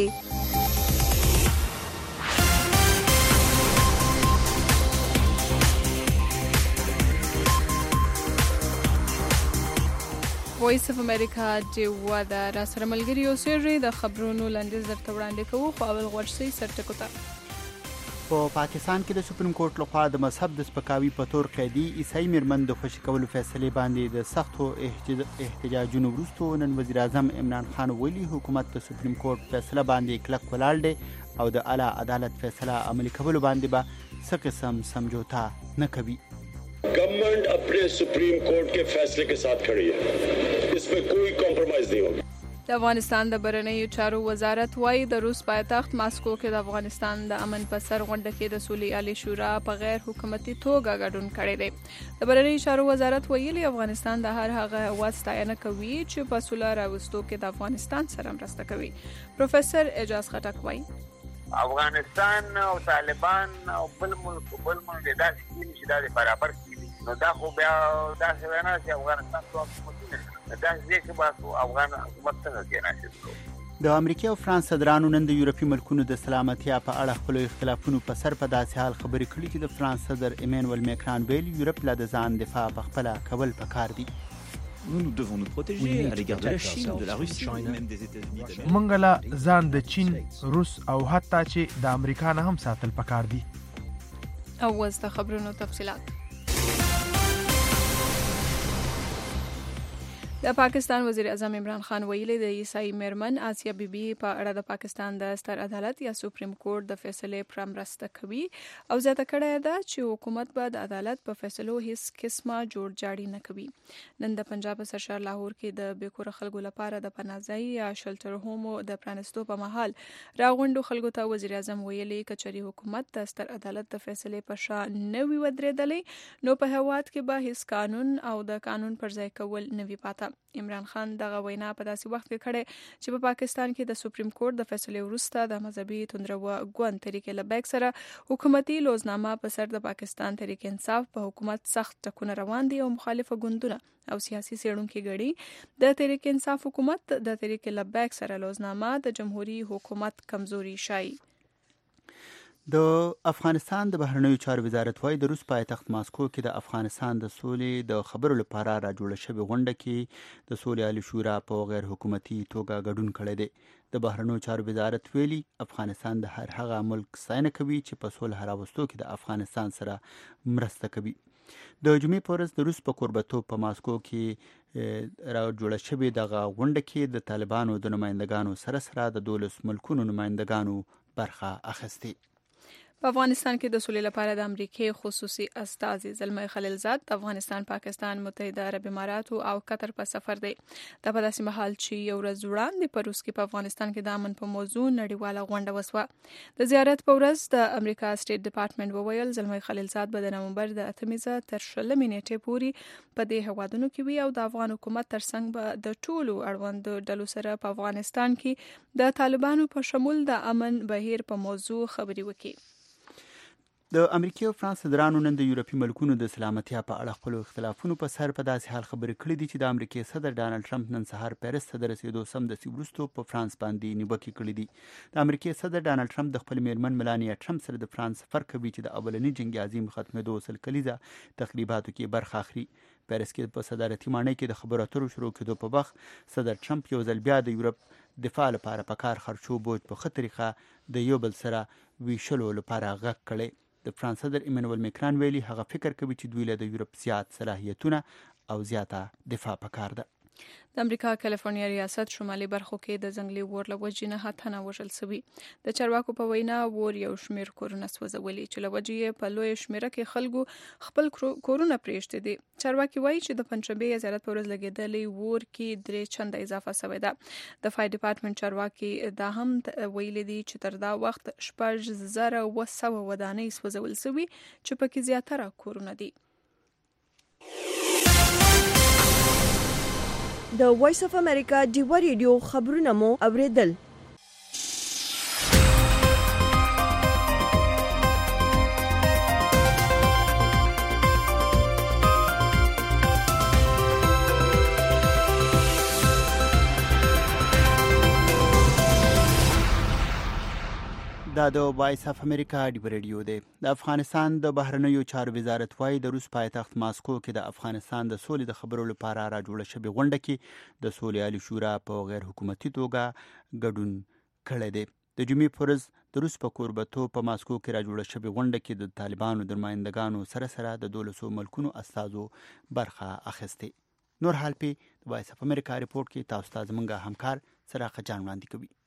وایس اف امریکا دی و دا را سره ملګری اوسېږي د خبرونو لاندې درته وړاندې کوو خو اول غوښتي سرټکو ته. په پاکستان کې د سپریم کورټ لخوا د مذهب د سپکاوي په تور قیدي عیسائی میرمن د خوشي کولو فیصلې باندې د سختو احتجاجونو وروسته نن وزیر اعظم عمران خان ویلي حکومت د سپریم کورټ فیصله باندې کلک ولاړ دی او د اعلی عدالت فیصله عملي کولو باندې به څه قسم سمجھوتا نه کوي. गवर्नमेंट अपने सुप्रीम कोर्ट के फैसले के साथ खड़ी है, इसमें कोई कॉम्प्रोमाइज नहीं होगा. د افغانستان د بهرنیو چارو وزارت وايي د روس پایتخت ماسکو کې د افغانستان د امن پر سر غونډه کې د سولې عالی شورا په غیر حکومتي توګه ګډون کړی دی. د بهرنیو چارو وزارت ویلي افغانستان د هر هغه هیواد ستاینه کوي چې په سوله راوستو کې د افغانستان سره مرسته کوي. پروفیسور اعجاز خټک وايي افغانستان او طالبان او بل ملک بل ملک د داسې کې نشي د برابر کیږي نو دا خو بیا داسې ونه چې افغانستان ته حکومت نه دا ځکه باسو افغان حکومت څنګه کې نشي. د امریکا او فرانس صدرانو نن د یورپي ملکونو د سلامتیا په اړه خپل اختلافونو په سر په داسې حال خبرې کړې چې د فرانس صدر ایمانوئل میکران ویل یورپ له د ځان دفاع په خپل کول پکار دي. Nous, nous devons nous protéger à l'égard de la Chine, de la Russie, même des États-Unis. منګلا ځان د چین، روس او حتی چې د امریکا نه هم ساتل پکار دي. او وز د خبرونو تفصيلات. د پاکستان وزیر اعظم عمران خان ویلي د عیسائی میرمن آسیا بیبي په اړه د پاکستان د ستر عدالت یا سپریم کورټ د فیصلې پر مرسته کوي او زیاته کړې ده چې حکومت به د عدالت په فیصلو هیڅ قسمه جوړ جاړی نه کوي. نن د پنجاب سرشار لاهور کې د بیکور خلکو لپاره د پناهځای یا شلټر هومو د پرانستو په محل راغونډو خلکو ته وزیر اعظم ویلي کچري حکومت د ستر عدالت د فیصلې په شان نوي ودرېدلې نو په هواد کې به هیڅ قانون او د قانون پر ځای کول نوي پاته. عمران خان دغه وینا په داسې وخت کې کړې چې په پاکستان کې د سپریم کورټ د فیصلې وروسته د مذهبي توندرو ګوند تحریک لبیک سره حکومتي لوزنامه په سر د پاکستان تحریک انصاف په حکومت سخت ټکونه روان دي او مخالفه ګوندونه او سیاسي سیړونکو غړي د تحریک انصاف حکومت د تحریک لبیک سره لوزنامه د جمهوریت حکومت کمزوري شای. د افغانستان د بهرنیو چارو وزارت وايي د روس پایتخت ماسکو کې د افغانستان د سولې د خبرو لپاره راجوړه شوې غونډه کې د سولې عالی شورا په غیر حکومتي توګه ګډون کړی دی. د بهرنیو چارو وزارت ویلي افغانستان د هر هغه ملک ستاینه کوي چې په سولې راوستو کې د افغانستان سره مرسته کوي. د جمعې په ورځ د روس په کوربتوب په ماسکو کې راجوړه شوې دغه غونډه کې د طالبانو د نمائندګانو سره سره د دولس ملکونو نمائندګانو برخه اخیستې. په افغانستان کې د سولې لپاره د امریکای خصوصي استازي زلمي خلیلزاد د افغانستان، پاکستان، متحده عرب امارات او قطر په سفر دی. دا په داسې مهال چې یو ورځ وړاندې په روس کې په افغانستان کې د امن په موضوع نړیواله غونډه وسوه. د زیارت په ورځ د امریکا سټیټ ډپارټمنټ وویل زلمي خلیلزاد به د نومبر د اتمیزه تر شلمې نیټې پورې په دې هوادونو کې وي او د افغان حکومت ترڅنګ به د ټولو اړوند ډلو سره په افغانستان کې د طالبانو په شمول د امن بهیر په موضوع خبري وکړي. د امریکا او فرانس صدرانو نن د یورپي ملکونو د سلامتیا په اړه خپل اختلافونو په سر په داسې حال خبرې کړې دي چې د امریکا صدر ډانلډ ټرمپ نن سهار پیرس ته د رسیدو سمدستي وروسته په فرانس باندې نیوکې کړې دي. د امریکا صدر ډانلډ ټرمپ د خپل میرمن ملانیا ټرمپ سره د فرانس سفر کوي چې د اولنی جنگ عظیم ختمېدو سل کلیزه تقریباتو کې برخه اخلي. پیرس کې په صدارتي مانۍ کې د خبرو اترو شروع کېدو په وخت صدر ټرمپ یو ځل بیا د یورپ دفاع لپاره په کار خرچو بوج په ښه طریقه د یو بل سره ویشلو لپاره غږ کړی. د فرانس صدر ایمانوئل میکران ویلي هغه فکر کوي چې دوی له د یورپ زیات صلاحیتونه او زیاته دفاع پکار ده. د امریکا کالیفورنیا ریاست شمالي برخو کې د ځنګلي اور له وجې نه هاتنه وژل شوي. د چارواکو په وینا اور یو شمیر کورونه سوځولي چې له وجې په لوی شمیره کې خلکو خپل کورونه پرېښتي دي. چارواکي وایي چې د پنځشنبې زیارت په ورځ لګېدلی اور کې درې چنده اضافه شوې ده. د فای ډپارټمنټ چارواکي دا هم ویلي دي چې تر دا وخت شپږ زره اوه سوه ودانۍ سوځول شوي چې پکې زیاتره کورونه دي. د وایس اف امریکا دیوا ریډیو خبرونه مو اوریدل. دا د وایس اف امریکا ډیو ریډیو دی. د افغانستان د بهرنیو چارو وزارت وايي د روس پایتخت ماسکو کې د افغانستان د سولې د خبرو لپاره را جوړه شوې غونډه کې د سولې عالی شورا په غیر حکومتي توګه ګډون کړی دی. د جمعې پر ورځ د روس په کوربتوب په ماسکو کې را جوړه شوې غونډه کې د طالبانو د نمایندګانو سره سره د دولسو ملکونو استازو برخه اخیستې. نور حال پی د وایس اف امریکا ریپورت کې تاسو ته زموږ همکار سراقه جان وړاندې کوي.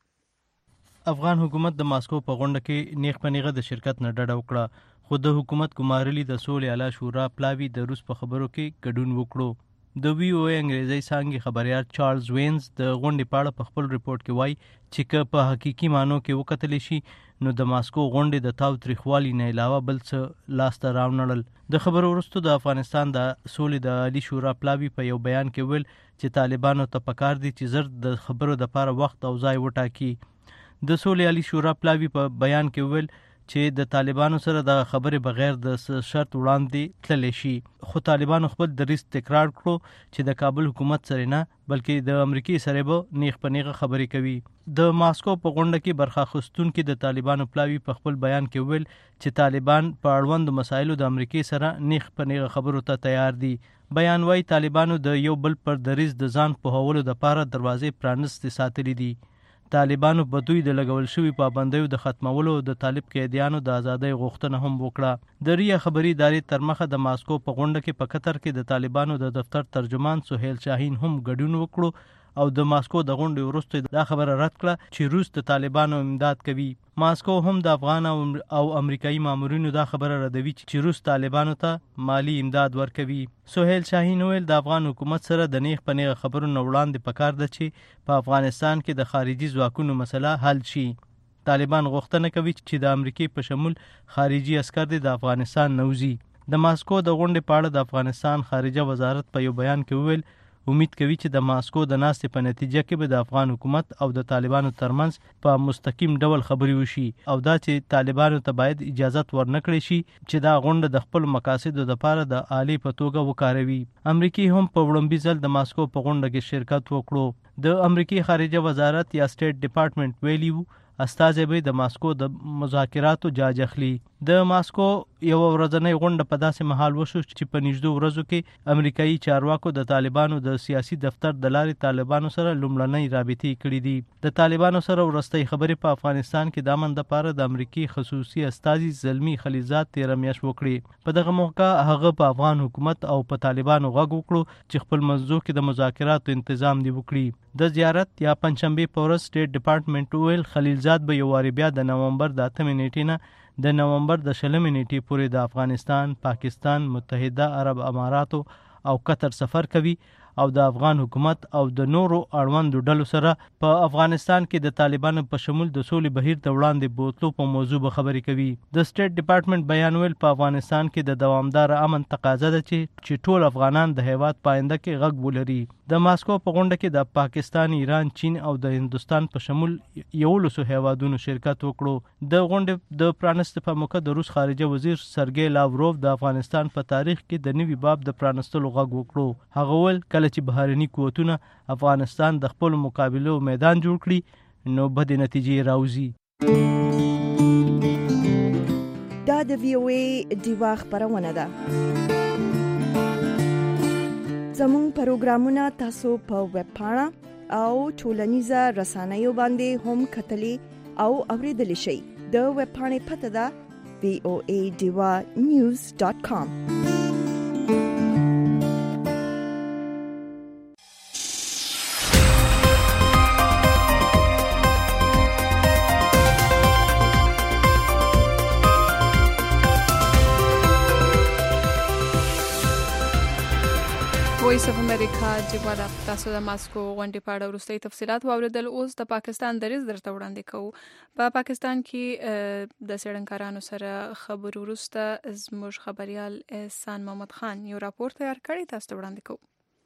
افغان حکومت د ماسکو په غونډه کې نیغ په نیغه د شرکت نه ډډه وکړه، خو د حکومت ګمارلي د سولې اعلی شورا پلاوي د روس په خبرو کې ګډون وکړو. د وی او ای انګریزي څانګې خبريال چارلز وینز د غونډې په اړه په خپل ریپورت کې وایي چې که په حقيقي معنو کې وکتل شي نو د ماسکو غونډې د تاو تاریخوالي نه علاوه بل څه لاسته راونړل. د خبرو وروسته د افغانستان د سولې د عالی شورا پلاوي په یو بیان کې ویل چې طالبانو ته پکار دي چې زر د خبرو د لپاره وخت او ځای وټاکي. د سولې عالی شورا پلاوي په بیان کې ویل چې د طالبانو سره د خبرې بغیر د شرط وړاندې تللی شي، خو طالبانو خپل دریځ تکرار کړو چې د کابل حکومت سره نه بلکې د امریکای سره به نیغ په نیغه خبرې کوي. د ماسکو په غونډه کې برخه اخیستونکي د طالبانو پلاوي په خپل بیان کې ویل چې طالبان په اړوند مسایلو د امریکای سره نیغ په نیغه خبرو ته تیار دي. بیان وايي طالبانو د یو بل پر دریځ د ځان پوهولو لپاره دروازې پرانستې ساتلې دي. طالبانو په دوی د لګول شوي پابندیو د ختمولو د طالب قیدیانو د ازادۍ غوښتنه هم وکړه. د ریه خبري ادارې تر مخه د ماسکو په غونډه کې په قطر کې د طالبانو د دفتر ترجمان سهیل شاهین هم ګډون وکړو او د ماسکو د غونډې وروسته دا خبره رد کړه چې روس د طالبانو امداد کوي. ماسکو هم د افغان او امریکایي مامورینو دا خبره ردوي چې روس طالبانو ته مالی امداد ورکوي. سهیل شاهین ویل د افغان حکومت سره د نیغ په نیغه خبرو نه وړاندې پکار ده چې په افغانستان کې د خارجي ځواکونو مسله حل شي. طالبان غوښتنه کوي چې د امریکای په شمول خارجي عسکر د افغانستان نوځي. د ماسکو د غونډې په اړه د افغانستان خارجه وزارت په یو بیان کې ویل امید کوي چې د ماسکو د ناستې په نتیجه کې به د افغان حکومت او د طالبانو ترمنځ په مستقیم ډول خبرې وشي او دا چې طالبانو ته باید اجازت ورنکړي شي چې دا غونډه د خپل مقاصدو لپاره د عالی په توګه وکاروي. امریکای هم په وړاندې ځل د ماسکو په غونډه کې شرکت وکړو. د امریکای خارجه وزارت یا سټیټ ډپارټمنټ ویلیو استازی به د ماسکو د مذاکراتو جاج اخلي. د ماسکو یو ورځنۍ غونډه په داسې مهال وشو چې په نږدې ورځو کې امریکایي چارواکو د طالبانو د سیاسي دفتر د لارې طالبانو سره لومړنۍ رابطې کړې دي. د طالبانو سره ورستۍ خبرې په افغانستان کې د امن لپاره د امریکای خصوصي استازي زلمی خلیزات تیره میاشت وکړي. په دغه موقع هغه په افغان حکومت او په طالبانو غږ وکړو چې خپل منځو کې د مذاکراتو تنظیم دی وکړي. د زیارت یا پنځشنبه په ورځ سټیټ ډپارټمنټ ویل خلیلزاد به یو واری بیا د نومبر د اتمې نیټې نه د نومبر د شلمې نیټې پورې د افغانستان، پاکستان، متحده عرب اماراتو او قطر سفر کوي او د افغان حکومت او د نورو اړوندو ډلو سره په افغانستان کې د طالبانو په شمول د سولې بهیر ته وړاندې بوتلو په موضوع به خبرې کوي. د سټیټ ډپارټمنټ بیان ویل په افغانستان کې د دوامدار امن تقاضا ده چې چې ټول افغانان د هیواد پاینده کې غږ ولري. د ماسکو په غونډه کې د پاکستان، ایران، چین او د هندستان په شمول یولسو هیوادونو شرکت وکړو. د غونډې د پرانست په موقع د روس خارجه وزیر سرګی لاوروف د افغانستان په تاریخ کې د نوي باب د پرانستلو غږ وکړو. هغه ول کله چې بهرني قوتونه افغانستان د خپل مقابلو میدان جوړ کړي نو بد نتیجې راوځي. دا د وی او ای دیوا خبرونه ده. زموږ پروګرامونه تاسو په ویب پاڼه او ټولنیزه رسنیو باندې هم کتلی او اوریدلی شئ. د ویب پاڼې پته ده وی او ای دیوا نیوز ډاٹ کام. وایس اف امریکا جباله تاسو د ماسکو غونډې په اړه وروستي تفصيلات واوریدل. اوس د پاکستان دریځ درته وړاندې کوو. په پاکستان کې د څېړنکارانو سره خبرو وروسته زموږ خبريال احسان محمد خان یو راپور تیار کړی، تاسو ته وړاندې کوو.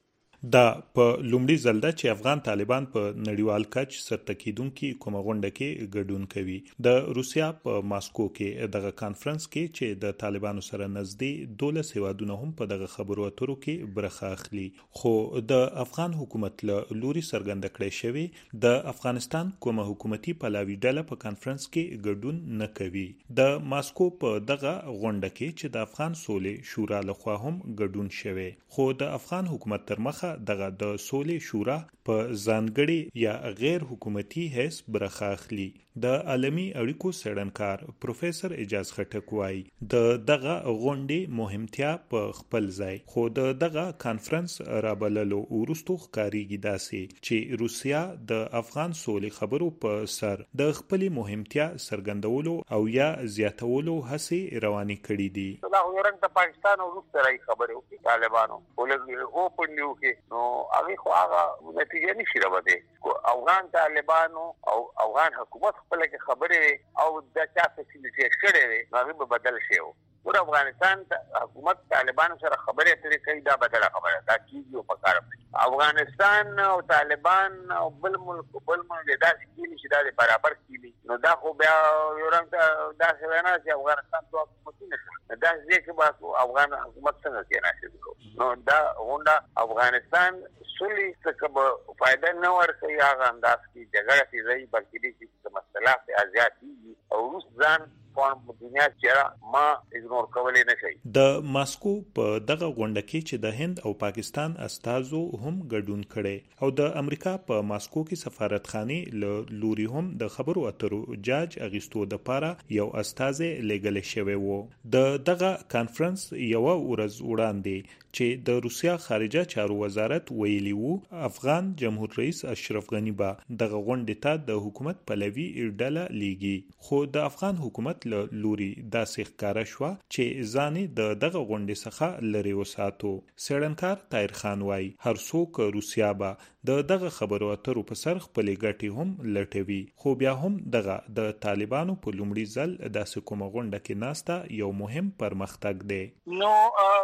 دا په لومړي ځل ده چې افغان طالبان په نړیوال کچ سرته کیدونکو کومه غونډه کې ګډون کوي. د روسیا په ماسکو کې دغه کانفرنس کې چې د طالبانو سره نږدې دولس هیوادونه هم په دغه خبرو اترو کې برخه اخلي. خو د افغان حکومت له لوري څرګنده کړې شوی د افغانستان کومه حکومتي پلاوي ډله په کانفرنس کې ګډون نه کوي. د ماسکو په دغه غونډه کې چې د افغان سولې شورا لخوا هم ګډون شوی، خو د افغان حکومت تر مخه دغه د سولې شورا په ځانګړي یا غیر حکومتي حیث برخه اخلي. د عالمي اړیکو څېړنکار پروفیسور اعجاز خټک وایي د دغه غونډې مهمتیا په خپل ځای، خو د دغه کانفرنس رابللو وروسته ښکارېږي داسې چې روسیا د افغان سولې خبرو په سر د خپلې مهمتیا څرګندولو او یا زیاتولو هڅې روانې کړي دي. دا یو رنګ د پاکستان او روس سره خبرې وکړي طالبانو ولګي او پندیو کې نو هغه خو هغه نتیجه نشي راوړي. افغان طالبانو او افغان حکومت خپل کې خبرې او د چا فیسیلیټي کړي هغه به بدل شي. ور افغانستان حکومت طالبانو سره خبرې اترې کوي، دا بدله خبره ده کیږي او پکاره. افغانستان او طالبان او بل ملک بل ملک داسې کیږي چې دا برابر کیږي. نو دا خو بیا یو رنګ دا څه نه چې افغانستان دوه حکومتونه دا ځکه به افغان حکومت څنګه کېناسي. نو دا غونډه افغانستان سولې څخه به فائدہ نه ورکوي، هغه انداز کې جګړه کوي بلکې دې چې مسله په ازیاتي او روس ځان په دنیا کې ما اګنور کولای نه شي. د ماسکو په دغه غونډه کې چې د هند او پاکستان استازو هم ګډون کړي او د امریکا په ماسکو کې سفارتخانه له لوري هم د خبرو اترو جاج اغستو د پاره یو استازي لګل شوی وو. د دغه کانفرنس یو ورځ وړاندې چې د روسیا خارجه چارو وزارت ویلی وو افغان جمهور رئیس اشرف غنی با دغه غونډه ته د حکومت پلوي ډله لیږي، خو د افغان حکومت له لوري داسې ښکاره شوه چې ځانې د دغه غونډې څخه لرې وساتو. څېړنکار طاهر خان وایي هر څوک روسیا به د دغه خبرو اترو په سر خپلې ګټې هم لټوي، خو بیا هم دغه د طالبانو په لومړي ځل داسې کومه غونډه کې ناسته یو مهم پرمختګ دی. نو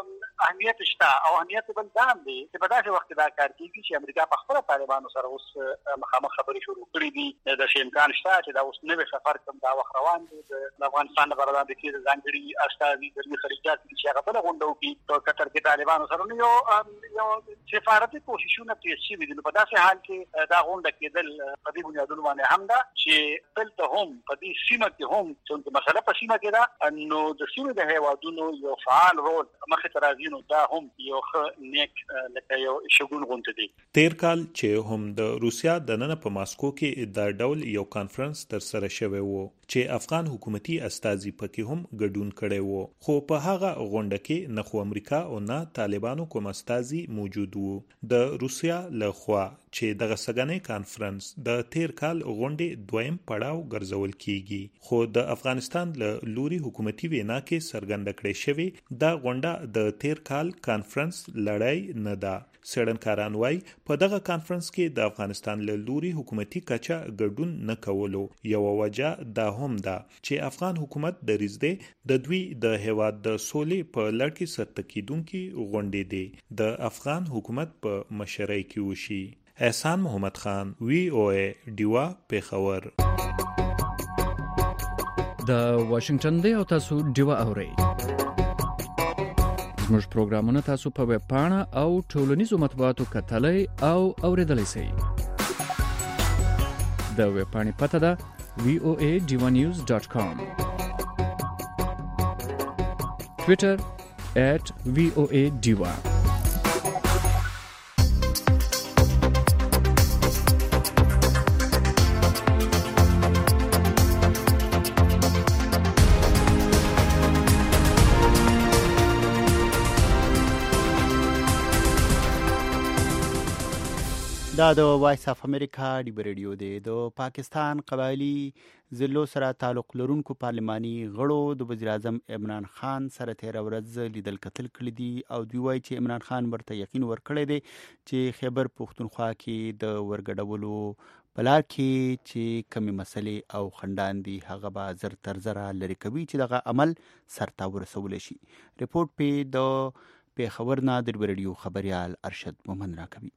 اهمیت شته او اهمیت بل دام دی چې په داسې وخت دا کار کیږي چې امریکا په خپل طالبانو سره اوس مخامخ خبرې شروع کړې دي. د شي امکان شته چې دا اوس نوې سفر کوم دا وخت روان دی د افغانستان لپاره د کې ځانګړي استازي د خارجيات چې هغه بل غونډه وکړي په قطر کې طالبانو سره یو یو سفارتي کوششونه پیښ شوي دي. په داسې حال کې دا غونډه کېدل په دې بنیادونو باندې هم ده چې دلته هم په دې سیمه کې هم چې مسله په سیمه کې ده نو د سیمې د هیوادونو یو فعال رول مخې ته راځي. نو دا هم یو ښه نیک لکه یو شګون غونډه دی. تیر کال چې هم د روسیا د نن په ماسکو کې دا ډول یو کانفرنس تر سره شوی وو چې افغان حکومتي استازي پکې هم ګډون کړي وو، خو په هغه غونډه کې نه خو امریکا او نه طالبانو کوم استازي موجود وو. د روسیا له خوا چې دغه سګنې کانفرنس د تیر کال غونډې دویم پړاو ګرځول کیږي، خو د افغانستان له لوري حکومتي وینا کې څرګنده کړې شوی دا غونډه د تیر کال کانفرنس لړۍ نه ده. څېړنکاران وایي په دغه کانفرنس کې د افغانستان له لوري حکومتي کچه ګډون نه کولو یو وجه دا هم ده چې افغان حکومت دریځ دی د دوی د هیواد د سولې په لړ کې سرته کیدونکي غونډې دي د افغان حکومت په مشرۍ کې وشي. احسان محمد خان، وی او ای، ډیوا، پیښور. د واشنگټن دی او تاسو ډیوا اورئ. زموږ پروګرامونه تاسو په ویب پاڼه او ټولنیزو مطبوعاتو کتلای او اوریدلای شئ. د ویب پاڼې پته ده وی او ای ډیوا نیوز ډاټ کام. ټویټر ایٹ وی او ای ډیوا. دا د وایس اف امریکا دی ریډیو دی. د پاکستان قبایلی ضلعو سره تعلق لرونکو پارلماني غړو د وزیر اعظم عمران خان سره تیر ورځ لیدل کتل کړی دي او دوی وایي چې عمران خان ورته یقین ورکړی دی چې خیبر پختونخوا کې د ورګډولو بلار کې چې کمی مسلې او خندان دي هغه به زر تر زره لري کوي چې دغه عمل سرته ورسول شي. ریپورت په د پیښور نه د رادیو خبريال ارشد مومن راکوي.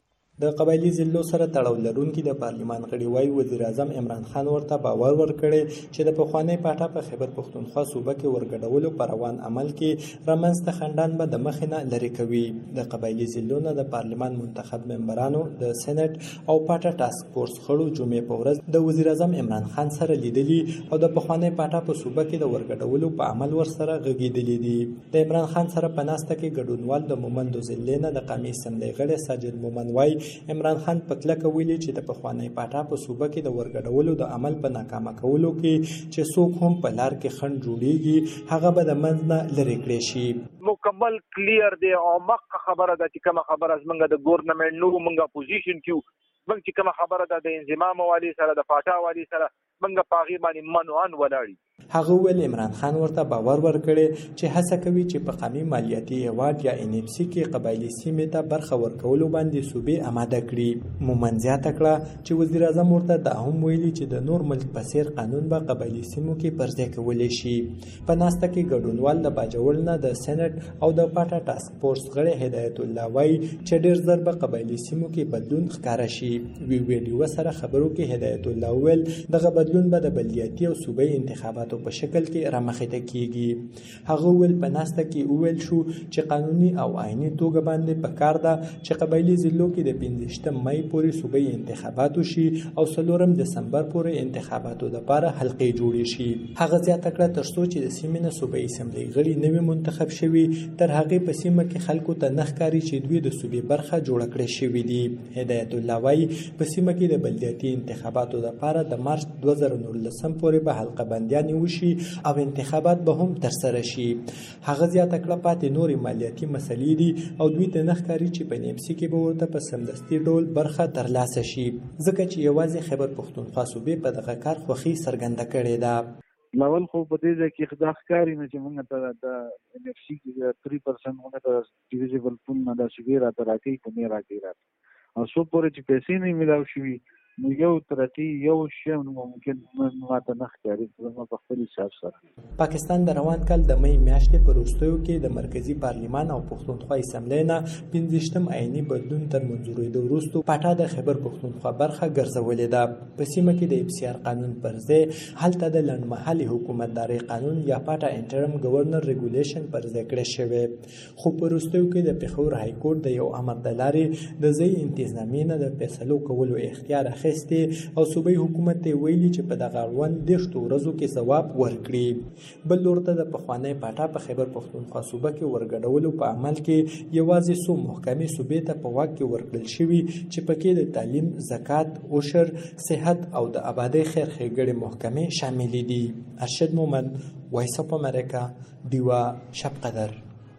د قبایلی ضلعو سره تړاو لرونکي د پارلمان غړي وايي وزیر اعظم عمران خان ورته باور ورکړی چې د پخوانی پاټا په خیبر پښتونخوا صوبه کې ورګډولو پر روان عمل کې رامنځته خندان به د مخې نه لرې کوي. د قبایلی ضلعو نه د پارلمان منتخب ممبرانو د سېنات او پاټا ټاسک فورس خړو جمعې په ورځ د وزیر اعظم عمران خان سره لیدلي او د پخوانی پاټا په صوبه کې د ورګډولو په عمل ورسره غږېدلي دي. د عمران خان سره په ناسته کې ګډونوال د مومندو ضلع نه د قومي اسمبلۍ غړی ساجد مومن وايي عمران خان په کلکه ویلي چې د پخوانی پاټا په صوبه کې د ورګډولو د عمل په ناکامه کولو کې چې څوک هم په لار کې خنډ جوړیږي هغه به د منځ نه لرې کړی شي. مکمل کلیر دی او مخ خبره ده چې کومه خبره زمونږ د ګورنمنت نو مونږه پوزیشن کیو مونږ چې کومه خبره ده د انضمام والی سره د پاټا والی سره مونږ پاغي باندې منوان ولاړی. هغه ول عمران خان ورته باور ورکړي چې هڅه کوي چې په قومي مالیاتي ایوارډ یا ان اف سي کې قبایلی سیمې ته برخه ورکولو باندې صوبې آماده کړي. مومن زیاته کړه چې وزیر اعظم ورته دا هم ویلي چې د نور ملک په څیر قانون به قبایلی سیمو کې پر ځای کولی شي. په ناسته کې ګډونوال د باجوړ نه د سېنات او د پاټا ټاسک فورس غړي هدایت الله وایي چې ډېر ضرب قبایلی سیمو کې بدلون ښکارا شي. وی ویډیو سره خبرو کې هدایت الله ویل دغه بدلون به د بلدیاتي او صوبایي انتخاباتو په شکل کې رامخته کیږي. هغه ول په ناسته کې ویل شو چې قانوني او آئینی توګه باندې پکار ده چې قبایلی ضلعو کې د پنځه مې پورې صوبایي انتخابات وشي او څلورم دسمبر پورې انتخاباتو لپاره حلقې جوړې شي. هغه زیاته کړه تر څو چې د سیمې نه صوبایي اسمبلی غړي نوي منتخب شوي تر هغه په سیمه کې خلکو ته نه ښکاري چې دوی د صوبې برخه جوړه کړې شوې دي. هدایت الله وایي په سیمه کې د بلدیاتي انتخاباتو لپاره د مارچ دوه زره نولسم پورې به حلقه بندیان وشي او انتخابات به هم تر سره شي. هغه زیاته کړه پاتې نورې مالیاتي مسلې دي او دوی ته نه ښکاري چې په نیمسي کې به ورته په سمدستي ډول برخه ترلاسه شي ځکه چې یوازې خیبر پښتونخوا صوبې په دغه کار خوښي څرګنده کړې ده. لاول خو په دې ځای کې خدا ښکاري نه چې موږ ته د ان اف سي کې تhree percent موږ ته ډیویژبل پون نه د شګې را تراکې په نه راکې را او څو پورې چې پیسې نه ملاو شي نو یو ترټي یو شی ممکن ماته نه ښکاري زما په خپل حساب سره. پاکستان د روان کال د مې میاشتې په وروستیو کې د مرکزی پارلمان او پښتونخوا اسمبلی نه پنځویشتم آئینی بدلون تر منظورېدو وروسته پاټا د خیبر پښتونخوا برخه ګرځولې ده. په سیمه کې د اف سی آر قانون پر ځای هلته د لنډمهالي حکومتداري قانون یا پاټا انټرم گورنر ریګولیشن پر ځای کړی شوی خو په وروستیو کې د پېښور های کورټ د یو امر د لارې د ځای انتظامی نه د فیصلو کولو اختیار اخیستی او صوبایي حکومت ته ویلي چې په دغه اړوند دېرشو ورځو کې ځواب ورکړي. بل لور ته د پخوانی پاټا په خیبر پښتونخوا صوبه کې ورګډولو په عمل کې یوازې څو محکمې صوبې ته په واک کې ورکړل شوي چې پکې د تعلیم، زکات، عشر، صحت او د آبادۍ خیر ښېګړې محکمې شاملې دي. ارشد مومن، وایس اف امریکا، ډیوا شب قدر.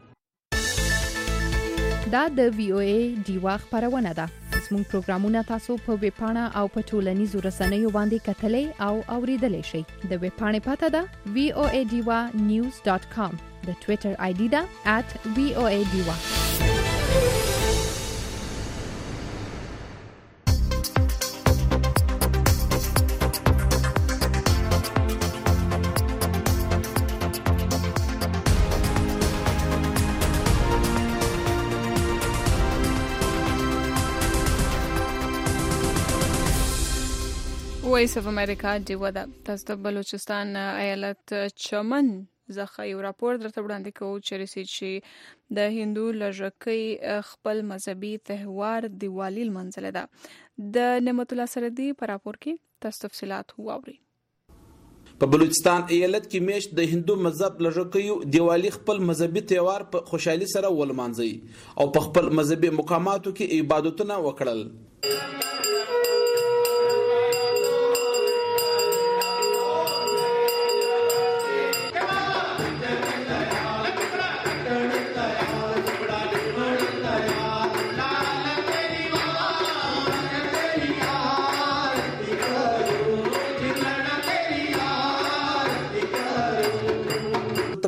دا د وی او ای ډیوا خبرونه ده. زموږ پروګرامونه تاسو په ویب پاڼه او په ټولنیزو رسنیو باندې کتلای او اوریدلای شئ. د ویب پاڼې پته ده وی او ای ډیوا نیوز ډاٹ کام. د ټوئیټر آی ډي ده ات وی او ای ډیوا. وایس اف امریکا ډیوا ده. تاسو د بلوچستان ایالت چمن څخه یو راپور درته وړاندې کوو چې رسید چې د هندو لږکۍ خپل مذهبي تهوار دیوالي لمانځلې ده. د نعمت الله سردي په راپور کې تاسو تفصيلات واورئ. په بلوچستان ایالت کې میشت د هندو مذهب لږکیو دیوالي خپل مذهبي تهوار په خوشحالي سره ولمانځي او په خپل مذهبي مقاماتو کې عبادتونه وکړل.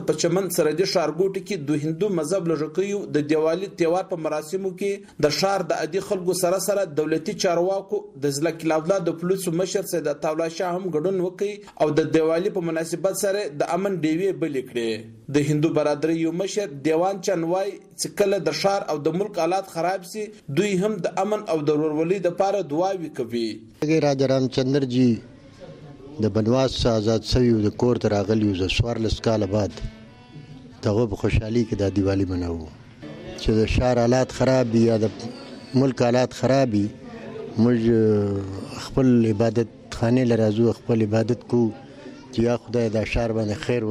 وروسته په چمن سرحدي ښارګوټي کې د هندو مذهب لږکیو د دیوالي تیوار په مراسمو کې د ښار د عادي خلکو سره سره دولتي چارواکو د ځمکې لاولا د پولیسو مشر سید عطاالله شاه هم ګډون وکړي او د دیوالي په مناسبت سره د امن ډیوې بلې کړې. د هندو برادرۍ یو مشر دیوان چند وایي چې کله د ښار او د ملک حالات خراب سي دوی هم د امن او د ورورولۍ لپاره دعاوې کوي. راجا رامچندر جی د بنواس آزاد شوی د کور ته راغلی و څوارلس کاله بعد دغه په خوشحالي کې د دیوالي مناوو چې د ښار حالات خراب وي یا د ملک حالات خراب وي موږ خپل عبادت خانې له راځو خپل عبادت کو چې یا خدای دا ښار باندې خیر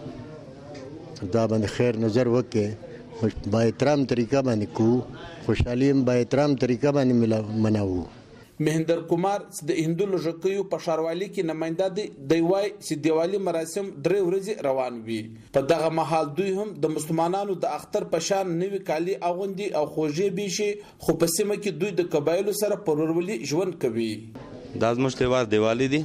وکړي دا باندې خیر نظر وکړي با احترام طریقه باندې کو خوشحالي هم با احترام طریقه باندې مناوو. مهندر کومار د هندو لږکیو په ښاروالۍ کې نماینده دی دی وایي چې دیوالي مراسم درې ورځې روان وي. په دغه مهال دوی هم د مسلمانانو د اختر په شان نوي کالي اغوندي او خوږې بیشي خو په سیمه کې دوی د قبایلو سره په ورورولي ژوند کوي. دا زموږ تهوار دیوالي دی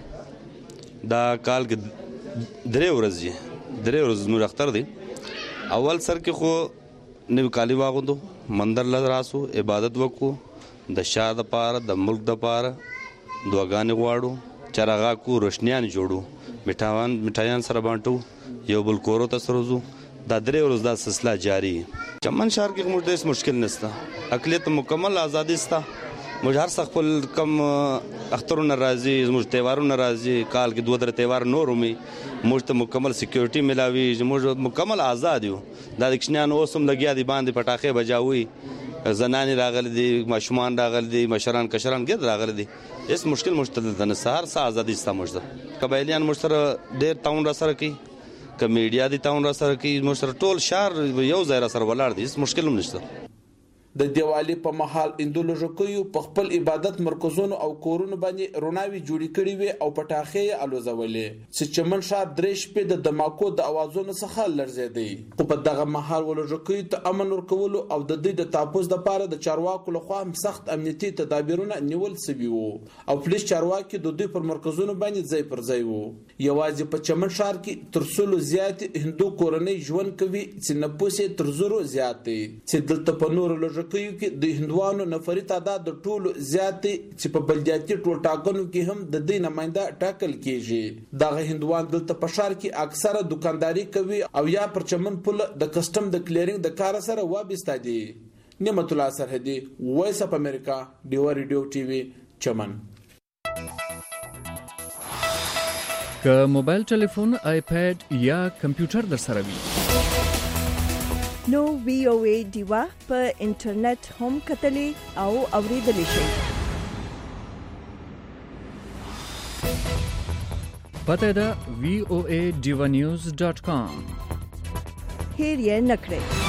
دا کال کې درې ورځې درې ورځې زموږ اختر دی. اول سر کې خو نوي کالي واغوندو مندر له راسو عبادت وکړو د شاه د پاره د ملک د پاره دعاګانې غواړو چراغا کو روشنیان جوړو میټاوان میټایان سره باندې یو بل کورو ته سره زو دا درې ورځې دا سلسله جاری. چمن شهر کې موږ د مشکل نشته اقلیت مکمل ازادي ستا موږ هر څه خپل کم اخترونه راځي موږ تهوارونه راځي کال کې دوه درې تهوار نور ومي موږ ته مکمل سکیورټي ملاوي موږ مکمل آزاد یو. دا د کشنیان اوسم لګیا دي باندې پټاخې بجاوي زنانی راغلي دي ماشومان راغلي دي مشران کشران ګرد راغلي دي اس مشکل مشتل د نصار سا ازادي ستا موږ قبایلیان موږ سره ډېر تاون را سره کوي کمیډیا دي تاون را سره کوي موږ سره ټول شهر یو ځای را سره ولاړ دي اس مشکل هم نشته. د دیوالي په مهال هندو لږکیو په خپل عبادت مرکزونو او کورونو باندې روناوي جوړې کړې وي او پټاخې الوزولې چې چمن ښار درې شپې د دماکو د اوازونو څخه لړزېدی. خو په دغه مهال ولږکیو ته امن ورکولو او د دوی د تحفظ لپاره د چارواکو لخوا هم سخت امنیتي تدابیرونه نیول سوي وو او پولیس چارواکي د دوی پر مرکزونو باندې ځای پر ځای وو. یوازې په چمن ښار کې تر سلو زیات هندو کورنۍ ژوند کوي چې نفوس یې تر زرو زیات دی چې دلته په نورو لږکیو کې د هندوانو نفري تعداد د ټولو زیاتې چې په بلدیاتي ټول ټاکنو کې هم د دې نماینده ټاکل کیږي. دغه هندوان دلته په ښار کې اکثره دکانداري کوي او یا پر چمن پل د کسټم د کلیرینګ د کار سره وابسته دي. نعمت الله سرحدي وایس اف امریکا ډیو ریډیو ټي وي چمن. که موبایل ټلیفون آیپاد یا کمپیوټر در سره وي نو وی او ای دیوا په انټرنیټ هم کتلې او اوریدلې شئ. پته ده وی او ای ډیوا نیوز ډاٹ کام. هیر یې نکړئ.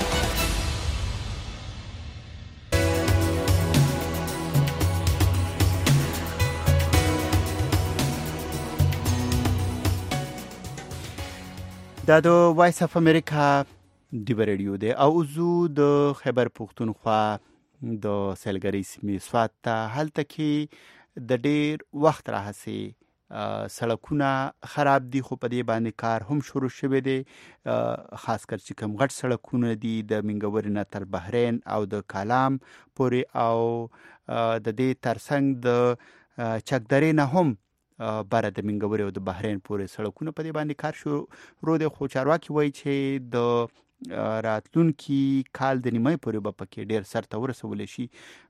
دا د وایس اف امریکا دی ریډیو دی او زو د خیبر پختونخوا د سیلګری سیمې سوات ته هلته کې د ډیر وخت راهسي سړکونه خراب دي خو په دې باندې کار هم شروع شوی دی خاص کر چې کوم غټ سړکونه دي د منګوري نه تر بحرین او د کالام پورې او د دې ترڅنګ د چکدرې نه هم بار د منګوري او د بحرین پورې سړکونه په دې باندې کار شروع دی خو چارواکي وایي چې د راتلونکي کال د نیمه پورې به پکې ډیر سر ته ورسول شي.